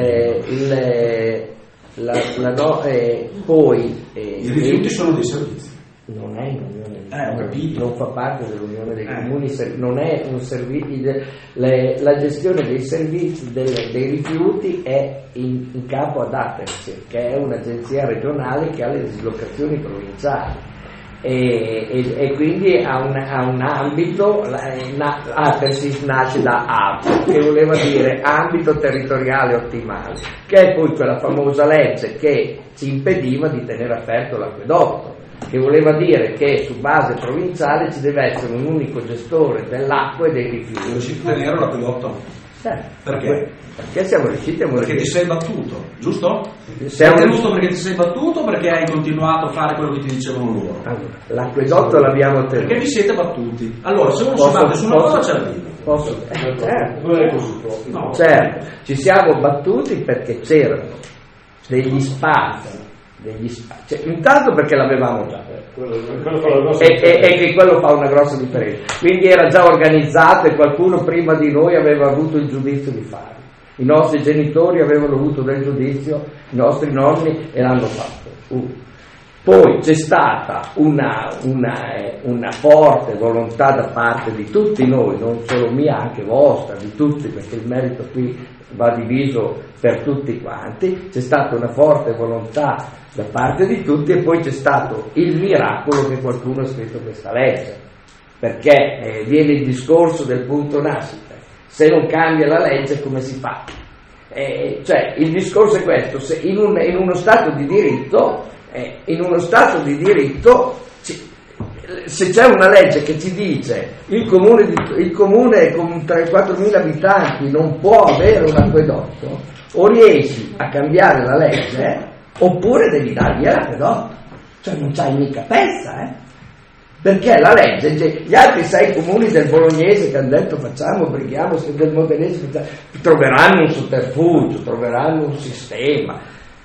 Poi i rifiuti sono dei servizi. Non è in Unione dei Comuni, non fa parte dell'Unione dei Comuni, non è un servizio. La gestione dei servizi dei rifiuti è in capo ad Atersi, che è un'agenzia regionale che ha le dislocazioni provinciali. E quindi ha un ambito. Atersis nasce da AP, che voleva dire ambito territoriale ottimale, che è poi quella famosa legge che ci impediva di tenere aperto l'acquedotto, che voleva dire che su base provinciale ci deve essere un unico gestore dell'acqua e dei rifiuti. Riuscito a tenere l'acquedotto? Perché? Perché siamo riusciti a morire. Perché ti sei battuto, giusto? Sei tenuto perché ti sei battuto o perché hai continuato a fare quello che ti dicevano loro? Allora, l'acquedotto l'abbiamo tenuto. Perché vi siete battuti. Allora, se uno si batte su una cosa c'è la vita. Certo. No. Certo, ci siamo battuti perché c'erano degli spazi. Cioè, intanto perché l'avevamo già e che quello fa una grossa differenza, quindi era già organizzato e qualcuno prima di noi aveva avuto il giudizio di farlo. I nostri genitori avevano avuto del giudizio, i nostri nonni, e l'hanno fatto. Poi c'è stata una forte volontà da parte di tutti noi, non solo mia, anche vostra, di tutti, perché il merito qui va diviso per tutti quanti. C'è stata una forte volontà da parte di tutti e poi c'è stato il miracolo che qualcuno ha scritto questa legge, perché viene il discorso del punto nascita: se non cambia la legge come si fa? Cioè il discorso è questo: se in uno stato di diritto, se c'è una legge che ci dice il comune con 3-4 mila abitanti non può avere un acquedotto, o riesci a cambiare la legge oppure devi dargli l'acquedotto, cioè non c'hai mica pezza, perché la legge, gli altri 6 comuni del Bolognese che hanno detto brighiamo, del Modenese troveranno un sotterfugio, troveranno un sistema,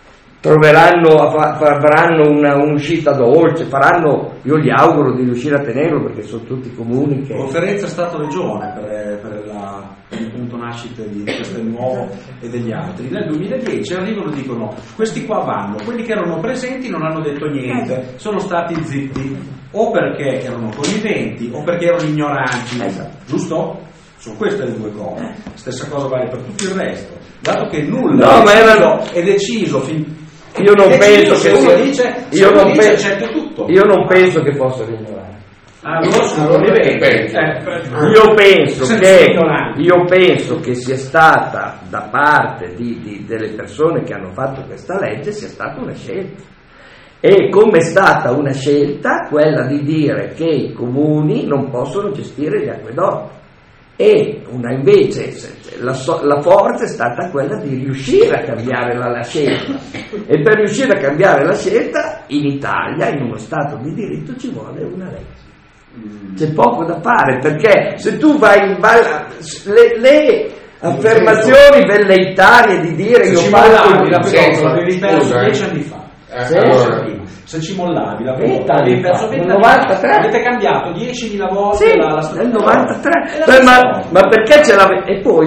faranno un'uscita dolce, io gli auguro di riuscire a tenerlo, perché sono tutti comuni che... Conferenza Stato-Regione per il punto nascita di Castelnuovo e degli altri. Nel 2010 arrivano e dicono: questi qua vanno, quelli che erano presenti non hanno detto niente, sono stati zitti, o perché erano conniventi o perché erano ignoranti, giusto? Sono queste le due cose. Stessa cosa vale per tutto il resto, dato che nulla è deciso io non penso che uno dice, io non penso tutto. Io non penso che fossero ignoranti. Io penso che sia stata da parte delle persone che hanno fatto questa legge sia stata una scelta. E come è stata una scelta quella di dire che i comuni non possono gestire gli acquedotti, e invece la forza è stata quella di riuscire a cambiare la scelta, e per riuscire a cambiare la scelta in Italia, in uno stato di diritto, ci vuole una legge. C'è poco da fare, perché se tu vai le affermazioni velleitarie di dire io faccio l'avevi perso 10 anni fa. Se ci mollavi l'avevi perso 20 anni fa. Avete cambiato 10.000 volte la nel 93. Ma perché ce l'avevi? E poi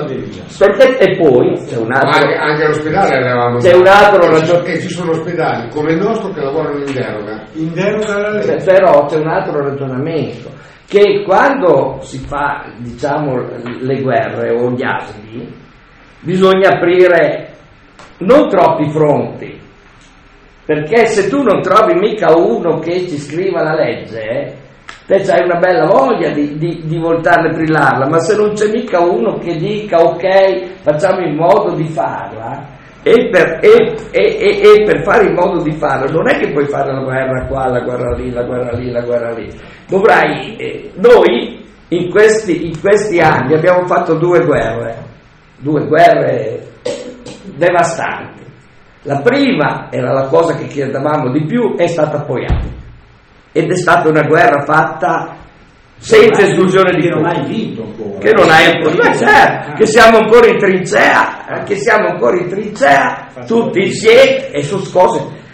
c'è un altro, anche all'ospedale eravamo, c'è un altro ragione, che ci sono ospedali come il nostro che lavorano in deroga alla legge. Però c'è un altro ragionamento, che quando si fa, diciamo, le guerre o gli asili, bisogna aprire non troppi fronti, perché se tu non trovi mica uno che ci scriva la legge, te c'hai una bella voglia di voltarla e brillarla, ma se non c'è mica uno che dica ok, facciamo in modo di farla, e per fare in modo di farla non è che puoi fare la guerra qua, la guerra lì, la guerra lì, la guerra lì. Dovrai, noi in questi anni abbiamo fatto due guerre devastanti. La prima era la cosa che chiedevamo di più, è stata appoggiata, ed è stata una guerra fatta senza esclusione di non hai vinto ancora, che siamo ancora in trincea, tutti insieme, e su cose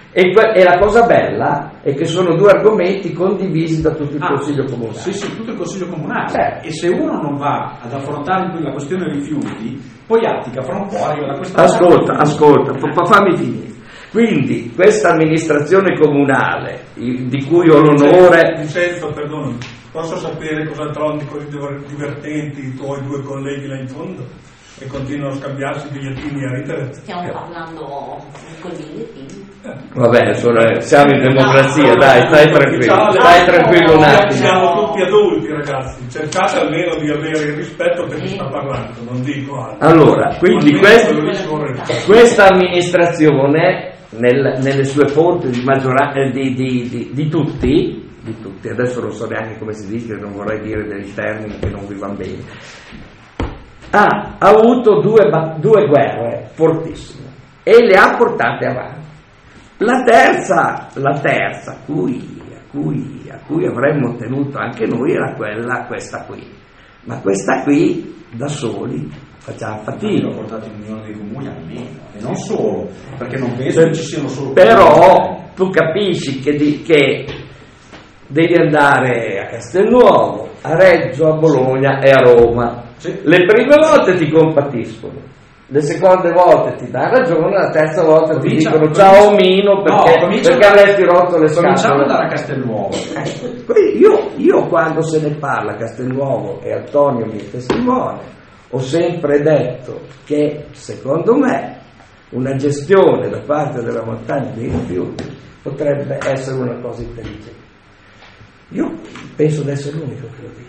E la cosa bella è che sono due argomenti condivisi da tutto il Consiglio Comunale. Sì, tutto il Consiglio Comunale. E se uno non va ad affrontare la questione rifiuti, poi attica fra un po' arriva da questa Ascolta, fammi finire. Quindi questa amministrazione comunale, di cui ho l'onore... Vincenzo, perdonami, posso sapere cosa trovi così divertenti i tuoi due colleghi là in fondo? E continuano a scambiarsi bigliettini a ridere? Stiamo parlando con i bigliettini. Va bene, siamo in democrazia, dai, stai tranquillo un attimo. Siamo tutti adulti, ragazzi, cercate almeno di avere il rispetto per chi sta parlando, non dico altro. Allora, quindi questa amministrazione, nelle sue fonti di maggioranza di tutti, adesso non so neanche come si dice, non vorrei dire dei termini che non vi vanno bene, ha avuto due guerre fortissime e le ha portate avanti. La terza a cui avremmo tenuto anche noi era questa qui, ma questa qui da soli facciamo fatica. L'ho portato in Unione dei Comuni almeno, e non solo, perché non penso che ci siano solo. Però tu capisci che devi andare a Castelnuovo, a Reggio, a Bologna e a Roma. Sì. Le prime volte ti compatiscono, le seconde volte ti dà ragione, la terza volta ti dicono ciao omino perché avresti rotto le scatole. Cominciamo ad andare a Castelnuovo. Io quando se ne parla a Castelnuovo, e Antonio mi è testimone, ho sempre detto che secondo me una gestione da parte della montagna dei rifiuti potrebbe essere una cosa intelligente. Io penso di essere l'unico che lo dice.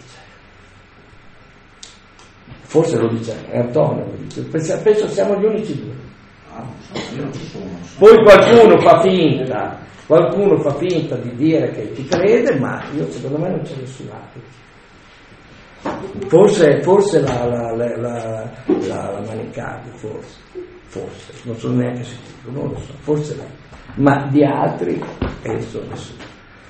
Forse lo dice Antonio, lo dice. Penso siamo gli unici due. Io non ci sono. Poi qualcuno fa finta di dire che ci crede, ma secondo me non c'è nessun altro. Forse la Manicardi, forse, non sono neanche sicuro, non lo so, forse lei, ma di altri penso nessuno.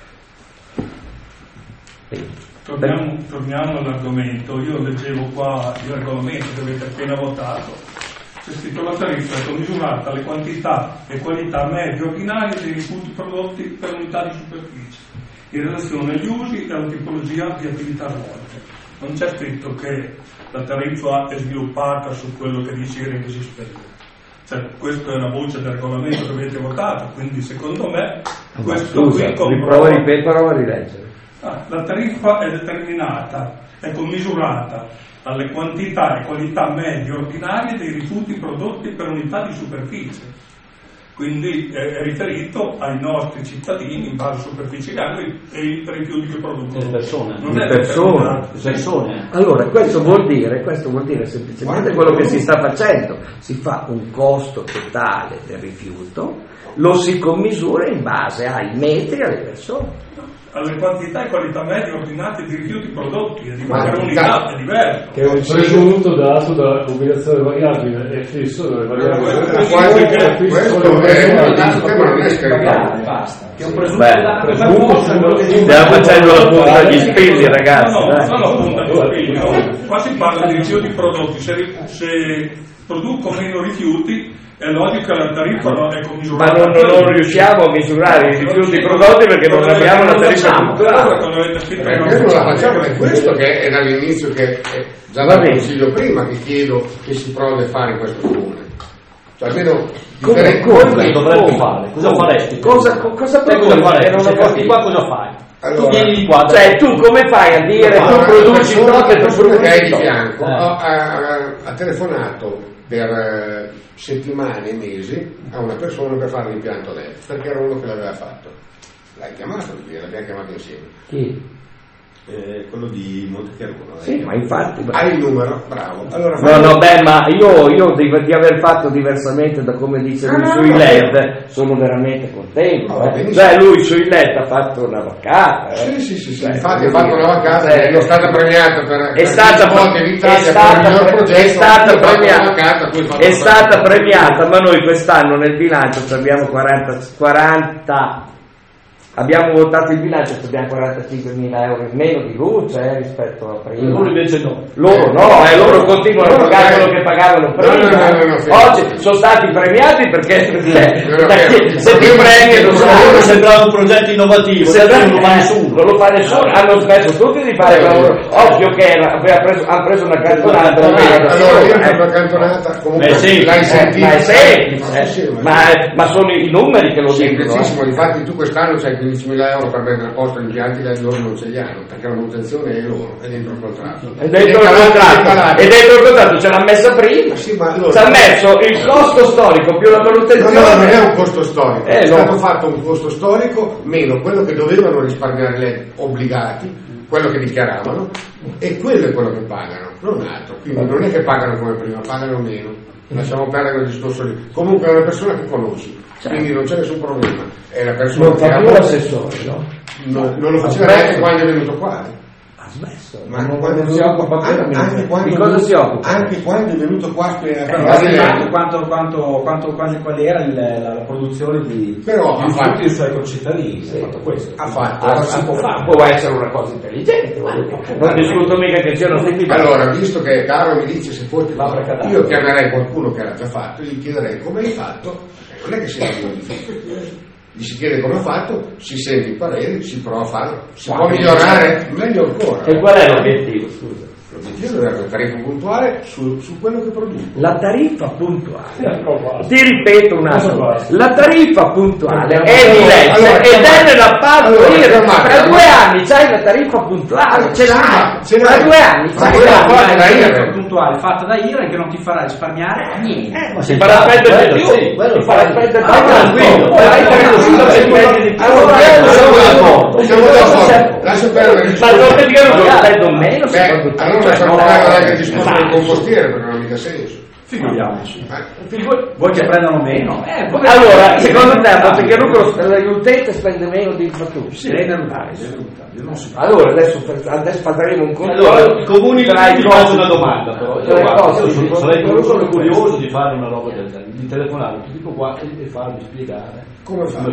Torniamo all'argomento. Io leggevo qua il regolamento che avete appena votato. C'è scritto: la tariffa è commisurata alle quantità e qualità medie ordinarie dei rifiuti prodotti per unità di superficie, in relazione agli usi e alla tipologia di attività svolte. Non c'è scritto che la tariffa è sviluppata su quello che dice che si spende. Cioè, questa è una voce del regolamento che avete votato, quindi secondo me questo qui prova a rileggere. La tariffa è determinata, è commisurata alle quantità e qualità medie ordinarie dei rifiuti prodotti per unità di superficie. Quindi è riferito ai nostri cittadini in base a superficie grandi e i rifiuti che producono. Le persone. Non è persone. Allora, questo vuol dire semplicemente quello che si sta facendo. Si fa un costo totale del rifiuto, lo si commisura in base ai metri e alle persone. Alle quantità e qualità medie ordinate di rifiuti prodotti e di per unità è diverso. Che è un presunto dato dalla combinazione variabile e fisso delle variabili. Questo è un dato che non è scaricato. Basta. Che è un presunto dato. Stiamo facendo la punta agli spilli, ragazzi. No, non la punta agli spilli. Qua si parla di rifiuti prodotti. Se producono meno rifiuti, è logico che la tariffa non è commisurata. Ma non riusciamo a misurare i rifiuti prodotti perché non abbiamo la tariffa culturale. Non la facciamo, è questo che è dall'inizio, che è già dal Consiglio prima che chiedo che si provi a fare in questo comune. Cioè almeno come dovrebbe fare? Cosa faresti? Cosa faresti? Se porti qua cosa fai? Allora, tu vieni di qua, cioè tu come fai a dire tu produci tot e tu produci che è di fianco ha telefonato per settimane e mesi a una persona per fare l'impianto LED, perché era uno che l'aveva fatto. L'hai chiamato, l'abbiamo chiamato insieme. Chi? Quello di Montechiaruno. Sì, ma infatti. Hai il numero? Bravo. Allora, ma io di aver fatto diversamente da come dice lui sui LED sono veramente contento. Cioè lui sui LED ha fatto una vaccata. Sì. Infatti ha fatto una vaccata, è stata premiata per è stata premiata, ma noi quest'anno nel bilancio abbiamo 40 abbiamo votato il bilancio, abbiamo 45.000 euro in meno di luce rispetto a prima. Loro invece no. Loro loro continuano a pagare quello che pagavano prima. Oggi sono stati premiati perché se ti premi loro sembrava un progetto innovativo, non lo fa nessuno. Non lo fa nessuno, hanno smesso tutti di fare lavoro. Ovvio che hanno preso una cantonata. Allora io una cantonata comunque l'hai sentita. Ma sono i numeri che lo dicono. Semplicissimo, difatti tu quest'anno c'hai 15.000 euro per mettere a posto gli impianti, loro non ce li hanno, perché la manutenzione è loro, è dentro il contratto. È dentro il contratto, ce l'ha messa prima. Sì, ma ci ha messo il costo storico più la manutenzione. No, non è un costo storico, è stato fatto un costo storico meno quello che dovevano risparmiare obbligati, quello che dichiaravano, e quello è quello che pagano, non altro. Quindi non è che pagano come prima, pagano meno. Lasciamo perdere quel discorso lì. Comunque è una persona che conosci, quindi non c'è nessun problema. È la persona non che fa più l'assessore, no? Non lo faceva neanche quando è venuto qua. Ha smesso. Ma non si occupa più di cosa si occupa? Anche quando è venuto qua qual era la produzione di rifiuti dei suoi concittadini. Ha fatto questo. Ha fatto. Può essere una cosa intelligente. Non discuto mica che siano stati. Allora, visto che Caro mi dice se fosse io chiamerei qualcuno che l'ha già fatto e gli chiederei come hai fatto. Non è che sia un difficile. Gli si chiede come ha fatto, si sente i pareri, si prova a farlo, si può migliorare, meglio ancora. E qual è l'obiettivo, scusa? L'obiettivo deve essere la tariffa puntuale su quello che produce. La tariffa puntuale, ti ripeto un attimo, la tariffa puntuale è evidente ed è nella parte tra 2 anni c'hai la tariffa puntuale, ce l'hai, tra 2 anni c'hai la tariffa puntuale fatta da IRA che non ti farà risparmiare niente. Si farà spendere di più, ti farà spendere tranquillo, siamo d'accordo, lascia perdere. Ma non ti dicono che spendo meno, allora lasciamo perdere anche il discorso del compostiere perché non ha mica senso. Figuriamoci. Vuoi che prendano meno? Allora, secondo te, perché l'utente spende meno di fattura? Sì, allora, adesso faremo un controllo. Allora, i comuni ti fanno una domanda, però. Io sarei curioso di fare una roba del genere, di telefonare tutti tipo qua e farmi spiegare come fa.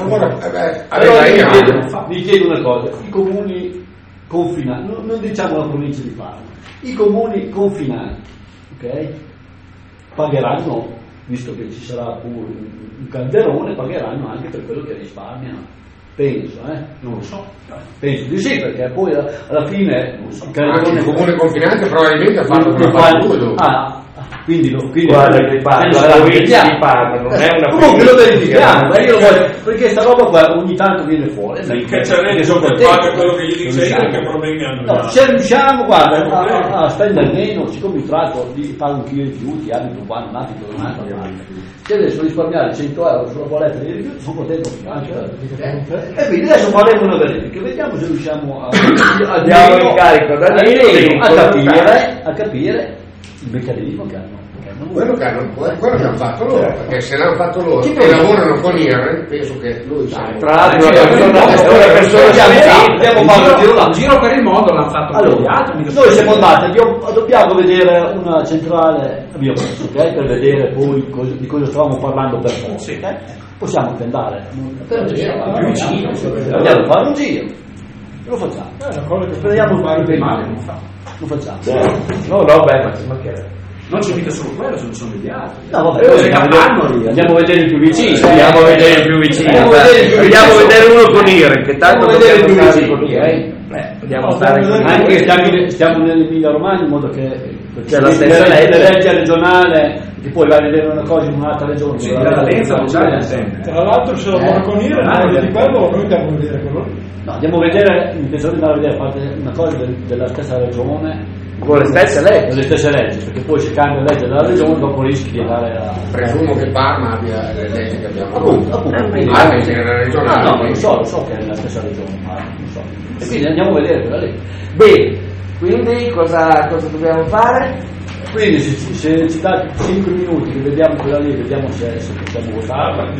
Mi chiedo una cosa, i comuni confinanti, non diciamo la provincia di Parma, i comuni confinanti, ok? Pagheranno, visto che ci sarà pure un calderone, pagheranno anche per quello che risparmiano. Penso, non lo so. Penso di sì, perché poi alla fine il calderone comune confinante probabilmente ha fatto come fatto due. Quindi guarda che parla, non è una comunque lo verifichiamo, io lo voglio, perché sta roba qua ogni tanto viene fuori. Che c'è paga quello che gli dice io, che problemi hanno? No, se riusciamo, guarda, a spendere meno, siccome il tratto paga un chilo di rifiuti, abito qua, un abito, se adesso risparmiare 100 euro sulla bolletta di rifiuti, sono contento. E quindi adesso faremo una verifica, vediamo se riusciamo a diamo in carico a capire il meccanismo che hanno. Quello che hanno fatto loro, perché se l'hanno fatto loro e lavorano con IR, penso che lui tra l'altro una persona abbiamo fatto in giro per il mondo l'hanno fatto con gli altri. Noi siamo andati, dobbiamo vedere una centrale a biomasse, ok? Per vedere poi di cosa stavamo parlando per forza. Possiamo anche andare andiamo a fare un giro, lo facciamo. Speriamo lo facciamo. No, ma ci mancherebbe. Non c'è mica solo quello, ce ne sono degli altri. No, vabbè, andiamo a vedere il più vicino. Andiamo a vedere il più vicino. Andiamo a vedere uno con IRE, che tanto vedere il più vicino. Dobbiamo stare anche stiamo nell'Emilia Romagna in modo che c'è la stessa legge regionale che poi vai a vedere una cosa in un'altra regione. Sì, la Lenza tra l'altro se lavora con IRE, di quello noi andiamo a vedere quello. No, andiamo a vedere, intenzione di andare a vedere parte una cosa della stessa regione. Con le stesse leggi, perché poi se cambia la legge della regione dopo rischi di andare a... Presumo che Parma abbia le leggi che abbiamo appunto anche se nella regione lo so che è nella stessa regione, ma non so. E quindi andiamo a vedere quella lì. Bene, quindi cosa dobbiamo fare? Quindi se ci dà 5 minuti che vediamo quella lì, vediamo se possiamo votare.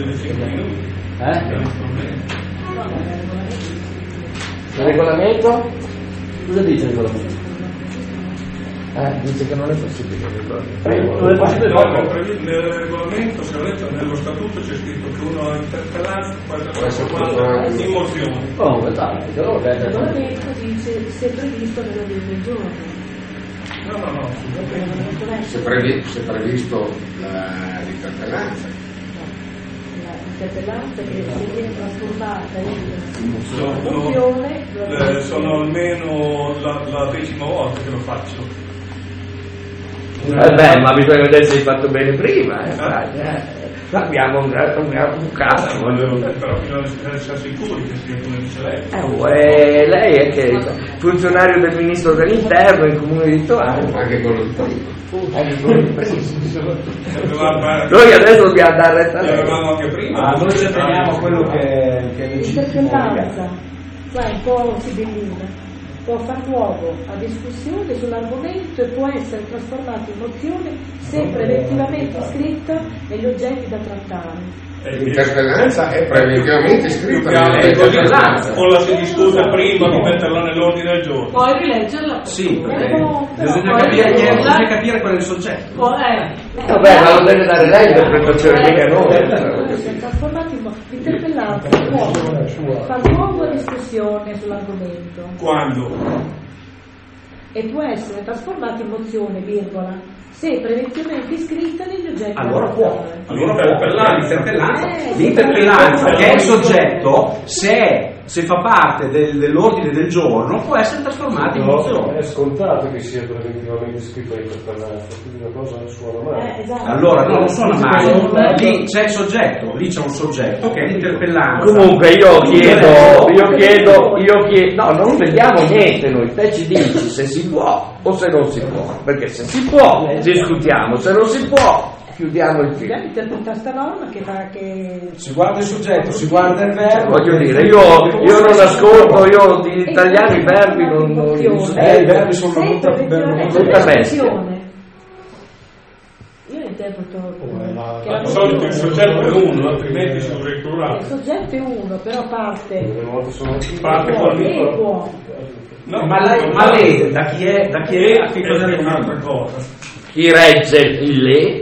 Il regolamento? Cosa dice il regolamento? Dice che non è possibile. Non è possibile nel regolamento, se ho letto nello statuto c'è scritto che uno interpellanza può essere trasformata in mozione. Oh, dai, Il regolamento dice se previsto nell'ordine del giorno. No. Se è previsto l'interpellanza. L'interpellanza che viene trasformata in mozione. Sono almeno la 10ª volta che lo faccio. Ma bisogna vedere se hai fatto bene prima. Abbiamo un caso. Però bisogna essere sicuri che sia come dice lei. Lei è che è funzionario del Ministro dell'Interno in Comune di Toano. Anche quello di prima. Noi adesso dobbiamo andare a retta. Avevamo anche prima. Noi teniamo quello che è legittimo. L'interpellanza, cioè un po' sibillina, può far luogo a discussione sull'argomento e può essere trasformato in mozione se preventivamente iscritta negli oggetti da trattare. L'interpellanza è preventivamente iscritta nell'interpellanza. O la si discute prima di metterla nell'ordine del giorno. Poi rileggerla. Sì, bisogna capire qual è il soggetto. Vabbè, ma lo deve dare lei l'interpretazione, mica noi. L'interpellanza può far luogo a discussione sull'argomento. Quando? E può essere trasformata in mozione, virgola, se preventivamente iscritta negli oggetti da Allora può. trattare. L'interpellanza che è il soggetto, se fa parte dell'ordine del giorno, può essere trasformata in mozione. È scontato che sia preventivamente iscritto all'interpellanza, quindi una cosa non suona mai. Esatto. Allora non suona mai. Lì c'è il soggetto, lì c'è un soggetto che è l'interpellanza. Comunque io chiedo, no, non vediamo niente noi, te ci dici se si può o se non si può, perché se si può discutiamo, se non si può chiudiamo il film. Interpreta sta norma che fa che Si guarda il soggetto, si guarda il verbo. Voglio dire, io non ascolto, io di italiani i verbi non I verbi sono assolutamente. Io interpreto Di solito il soggetto è uno, altrimenti si dovrebbe il plurale. soggetto è uno, però parte Può. No, Ma lei da chi è? Da chi è? A che cosa è deve un'altra cosa. Chi regge il le?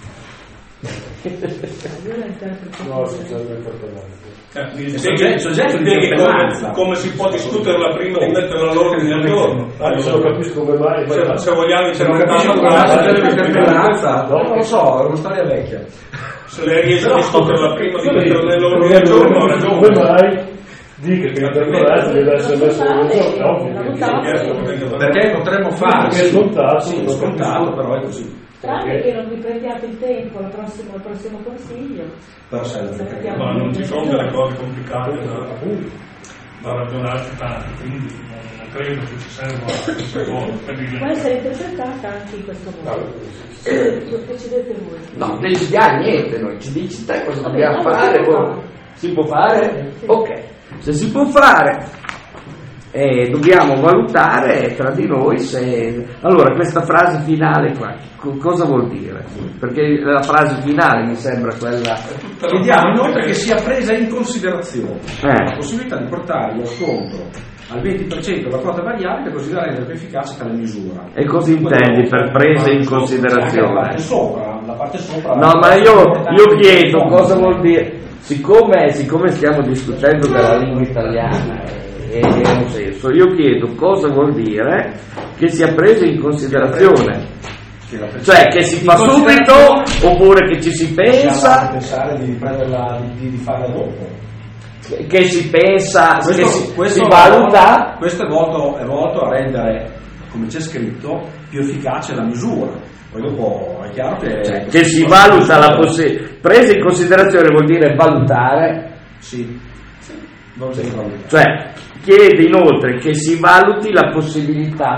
Il soggetto di spieghi interpellanza. come si può discuterla prima di metterla all'ordine del giorno. Se non capisco come mai. Se vogliamo Se non capisci cosa dell'interpellanza, non lo so, è una storia vecchia. Se lei riesce a discuterla prima di metterla nell'ordine del giorno, ha ragione. Come mai? Dica che l'interpellanza deve essere messo nell'ordine del giorno. Perché potremmo fare È scontato, sì, è scontato, però è così. tranne che non vi prendiate il tempo al prossimo consiglio. Però sai, Ma non ci sono delle cose complicate da ragionarci tanto, quindi non credo che ci serva questa cosa per Può essere interpretata anche in questo modo. Decidete voi. No, decidiamo niente, noi ci dici te cosa dobbiamo Vabbè, fare, si può fare. si può fare? Sì. Ok, se si può fare dobbiamo valutare tra di noi se... Allora, questa frase finale qua, cosa vuol dire? Perché la frase finale mi sembra quella... chiediamo inoltre che sia presa in considerazione la Eh. possibilità di portare lo scontro al 20% della quota variabile così da rendere più efficace tale misura. E cosa intendi per presa in considerazione? La parte sopra. No, ma io chiedo cosa vuol dire, siccome stiamo discutendo della lingua italiana e ha un senso, io chiedo cosa vuol dire che sia preso in considerazione, cioè che si fa subito oppure che ci si pensa, pensare di prenderla, di farla dopo. che si pensa, che si è valuta. Questo è volto a rendere, come c'è scritto, più efficace la misura. Poi dopo è chiaro che si valuta la possibilità. Presa in considerazione vuol dire valutare. Sì. Non si valuta. Cioè, chiede inoltre che si valuti la possibilità.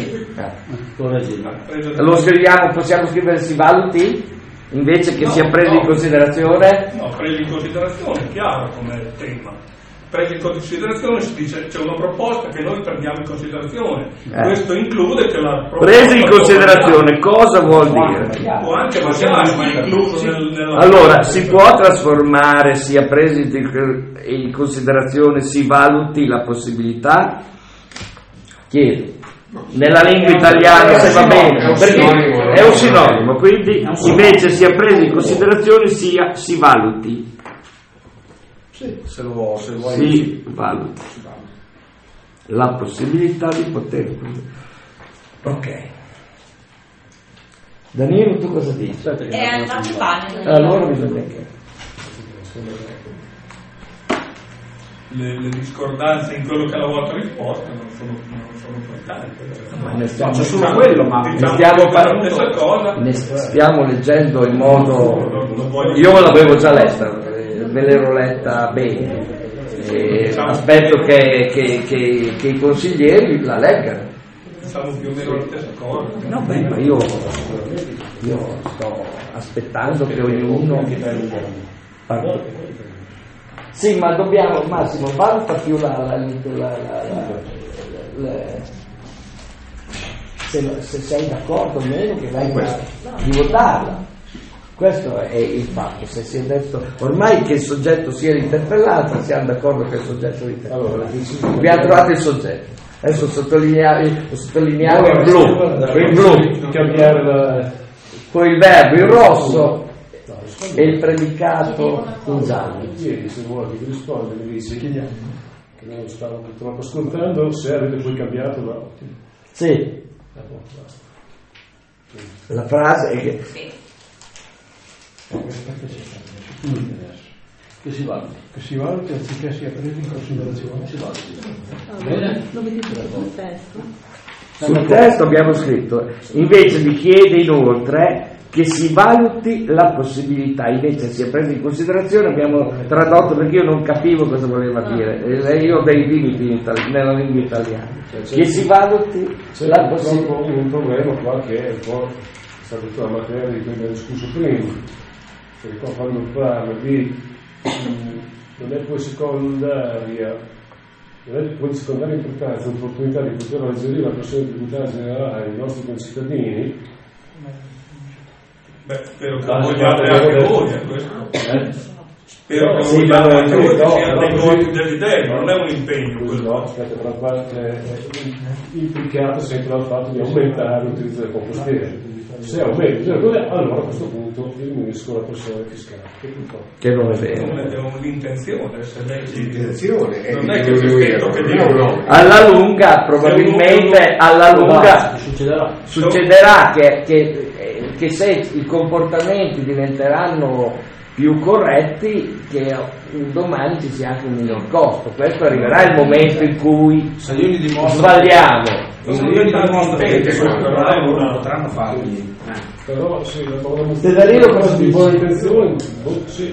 Lo scriviamo, possiamo scrivere si valuti? Invece che sia preso in considerazione? No, preso in considerazione, è chiaro come tema. Preso in considerazione si dice c'è una proposta che noi prendiamo in considerazione. Questo include che la proposta... Preso in considerazione, cosa vuol dire? Può anche variare, ma è incluso nella... Allora, si può trasformare, sia preso in considerazione, si valuti la possibilità? Chiedo. nella lingua italiana, se va bene, perché è un sinonimo, quindi invece sia preso in considerazione sia si valuti. Sì, se vuoi. Si valuti la possibilità di poter. Ok. Danilo, tu cosa dici? È arrivato pane. Allora bisogna che le discordanze in quello che è la vostra risposta non sono poi tante. C'è solo quello, ma ne stiamo leggendo in modo. Io l'avevo già letta, ve l'ero letta bene. Aspetto che i consiglieri la leggano. Siamo più o meno la stessa cosa. No, beh, ma io sto aspettando che ognuno parli. Sì, ma dobbiamo, Massimo, valuta più se sei d'accordo o meno che venga di votarla. Questo è il fatto. Se si è detto ormai che il soggetto sia l'interpellato, siamo d'accordo che il soggetto è l'interpellato. Abbiamo trovato il soggetto. Adesso sottolineiamo il blu, cambiare poi il verbo in rosso e il predicato in giallo. Ieri, se vuoi che risponde, mi dice che non stavo purtroppo ascoltando, se avete poi cambiato, va ottimo. Sì. La frase è che si valuti anziché sia preso in considerazione. Lo vedete sul testo? sul testo abbiamo scritto invece vi chiede inoltre che si valuti la possibilità, invece sia preso in considerazione, abbiamo tradotto perché io non capivo cosa voleva dire, io ho dei limiti nella lingua italiana, che si valuti la possibilità. C'è un problema qua che è un po' stata tutta la materia di cui abbiamo discusso prima, perché qua quando parla di non è poi secondaria importanza, l'opportunità di poter alleggerire la pressione di dignità generale ai nostri concittadini. Beh, spero che vogliate anche voi a questo. Spero che vogliate anche voi che siano dei vostri desideri, non è un impegno questo. No, aspetta, la parte implicata sempre dal fatto di aumentare l'utilizzo del compostiere. Se aumenta, allora a questo punto diminuisco la pressione fiscale. Che non è vero. È un'intenzione, se l'intenzione è non è che c'è scritto che dico. Alla lunga, probabilmente alla lunga succederà che se i comportamenti diventeranno più corretti, che un domani ci sia anche un minor costo. Questo arriverà il momento in cui sbagliamo. Se io gli dimostro che non potranno farli. Però sì, Se Danilo cosa di buone dice? intenzioni, sì,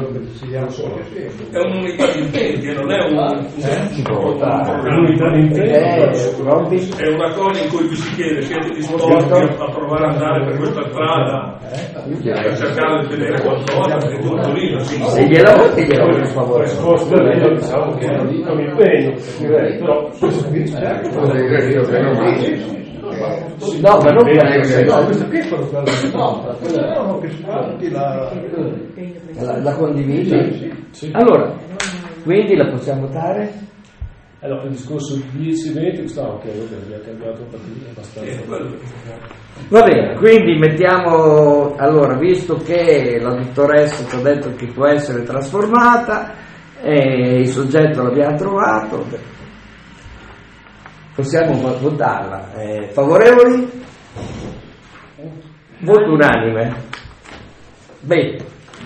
è un'unità di intenti, non è un'unità di intenti. è una cosa in cui vi si chiede: siete disposti a provare ad andare per questa strada per cercare di vedere qualcosa? È tutto lì. Se glielo vuoi per favore. Risposta io diciamo che non mi impegno, direi, però no, ma non questo qui è quello che si valuti la condividi? Sì. Allora, quindi la possiamo votare? Allora, il discorso 10-20 sta ok, abbiamo cambiato abbastanza. Va bene, quindi mettiamo, allora, visto che la dottoressa ci ha detto che può essere trasformata e il soggetto l'abbiamo trovato, possiamo votarla. Favorevoli? Voto unanime. Bene.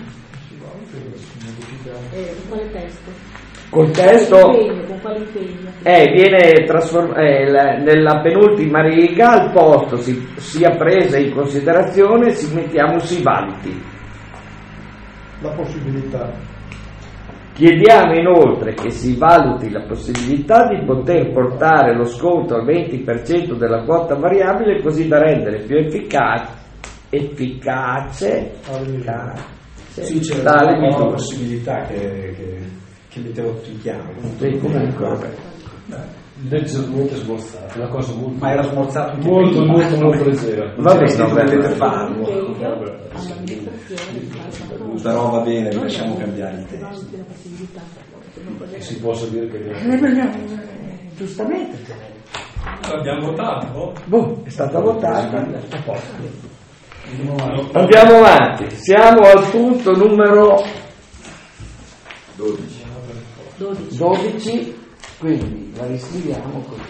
Con quale testo? Col testo Con quale impegno? viene nella penultima riga al posto sia presa in considerazione, mettiamo si valuti. la possibilità. Chiediamo inoltre che si valuti la possibilità di poter portare lo sconto al 20% della quota variabile, così da rendere più efficace Sì, c'è tale una misura. possibilità che mettevo tutti in chiaro. Sì, comunque, vabbè. Leggermente smorzata, una cosa molto, Ma era smorzato molto leggera. Va bene, non vabbè. potete farlo. Però va bene, lasciamo cambiare i testi. Che si possa dire che Giustamente. L'abbiamo votato? È stata votata. Andiamo avanti, siamo al punto numero 12, quindi la riscriviamo così.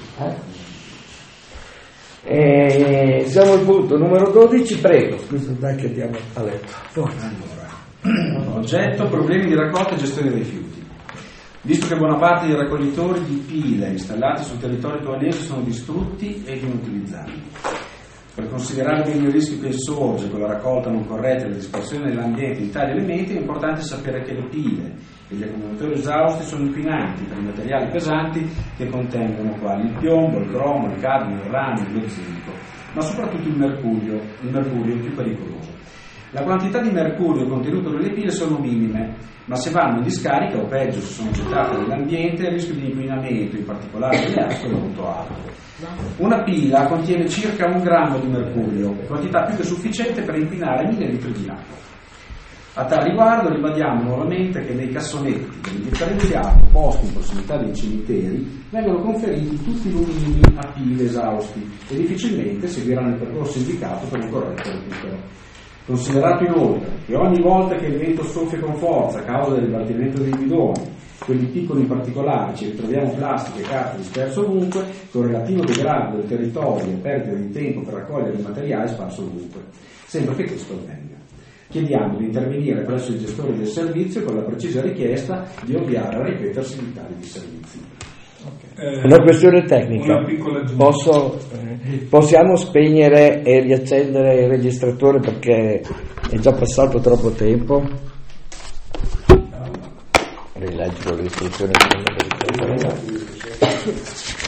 Siamo al punto numero 12, prego. Scusa, dai che andiamo a letto. Allora, oggetto, problemi di raccolta e gestione dei rifiuti. Visto che buona parte dei raccoglitori di pile installati sul territorio torinese sono distrutti ed inutilizzabili, per considerare bene il rischio che sorge con la raccolta non corretta e la dispersione nell'ambiente di tali elementi, è importante sapere che le pile e gli accumulatori esausti sono inquinanti per i materiali pesanti che contengono quali il piombo, il cromo, il cadmio, il rame, lo zinco, ma soprattutto il mercurio è più pericoloso. La quantità di mercurio contenuto nelle pile sono minime, ma se vanno in discarica o peggio se sono gettate nell'ambiente il rischio di inquinamento, in particolare delle acque, è molto alto. Una pila contiene circa 1 grammo di mercurio, quantità più che sufficiente per inquinare 1000 litri di acqua. A tal riguardo ribadiamo nuovamente che nei cassonetti dell'indifferenziato posti in prossimità dei cimiteri vengono conferiti tutti i lumini a pile esausti e difficilmente seguiranno il percorso indicato per un corretto recupero. Considerato inoltre che ogni volta che il vento soffia con forza a causa del dibattimento dei bidoni, quelli piccoli in particolare, ci ritroviamo plastica e carta disperse ovunque, con relativo degrado del territorio e perdita di tempo per raccogliere il materiale sparso ovunque. Sembra che questo avvenga. Chiediamo di intervenire presso il gestore del servizio con la precisa richiesta di ovviare al ripetersi di tali disservizi. Una questione tecnica. Una piccola aggiunta. Possiamo spegnere e riaccendere il registratore perché è già passato troppo tempo? Rileggo le istruzioni.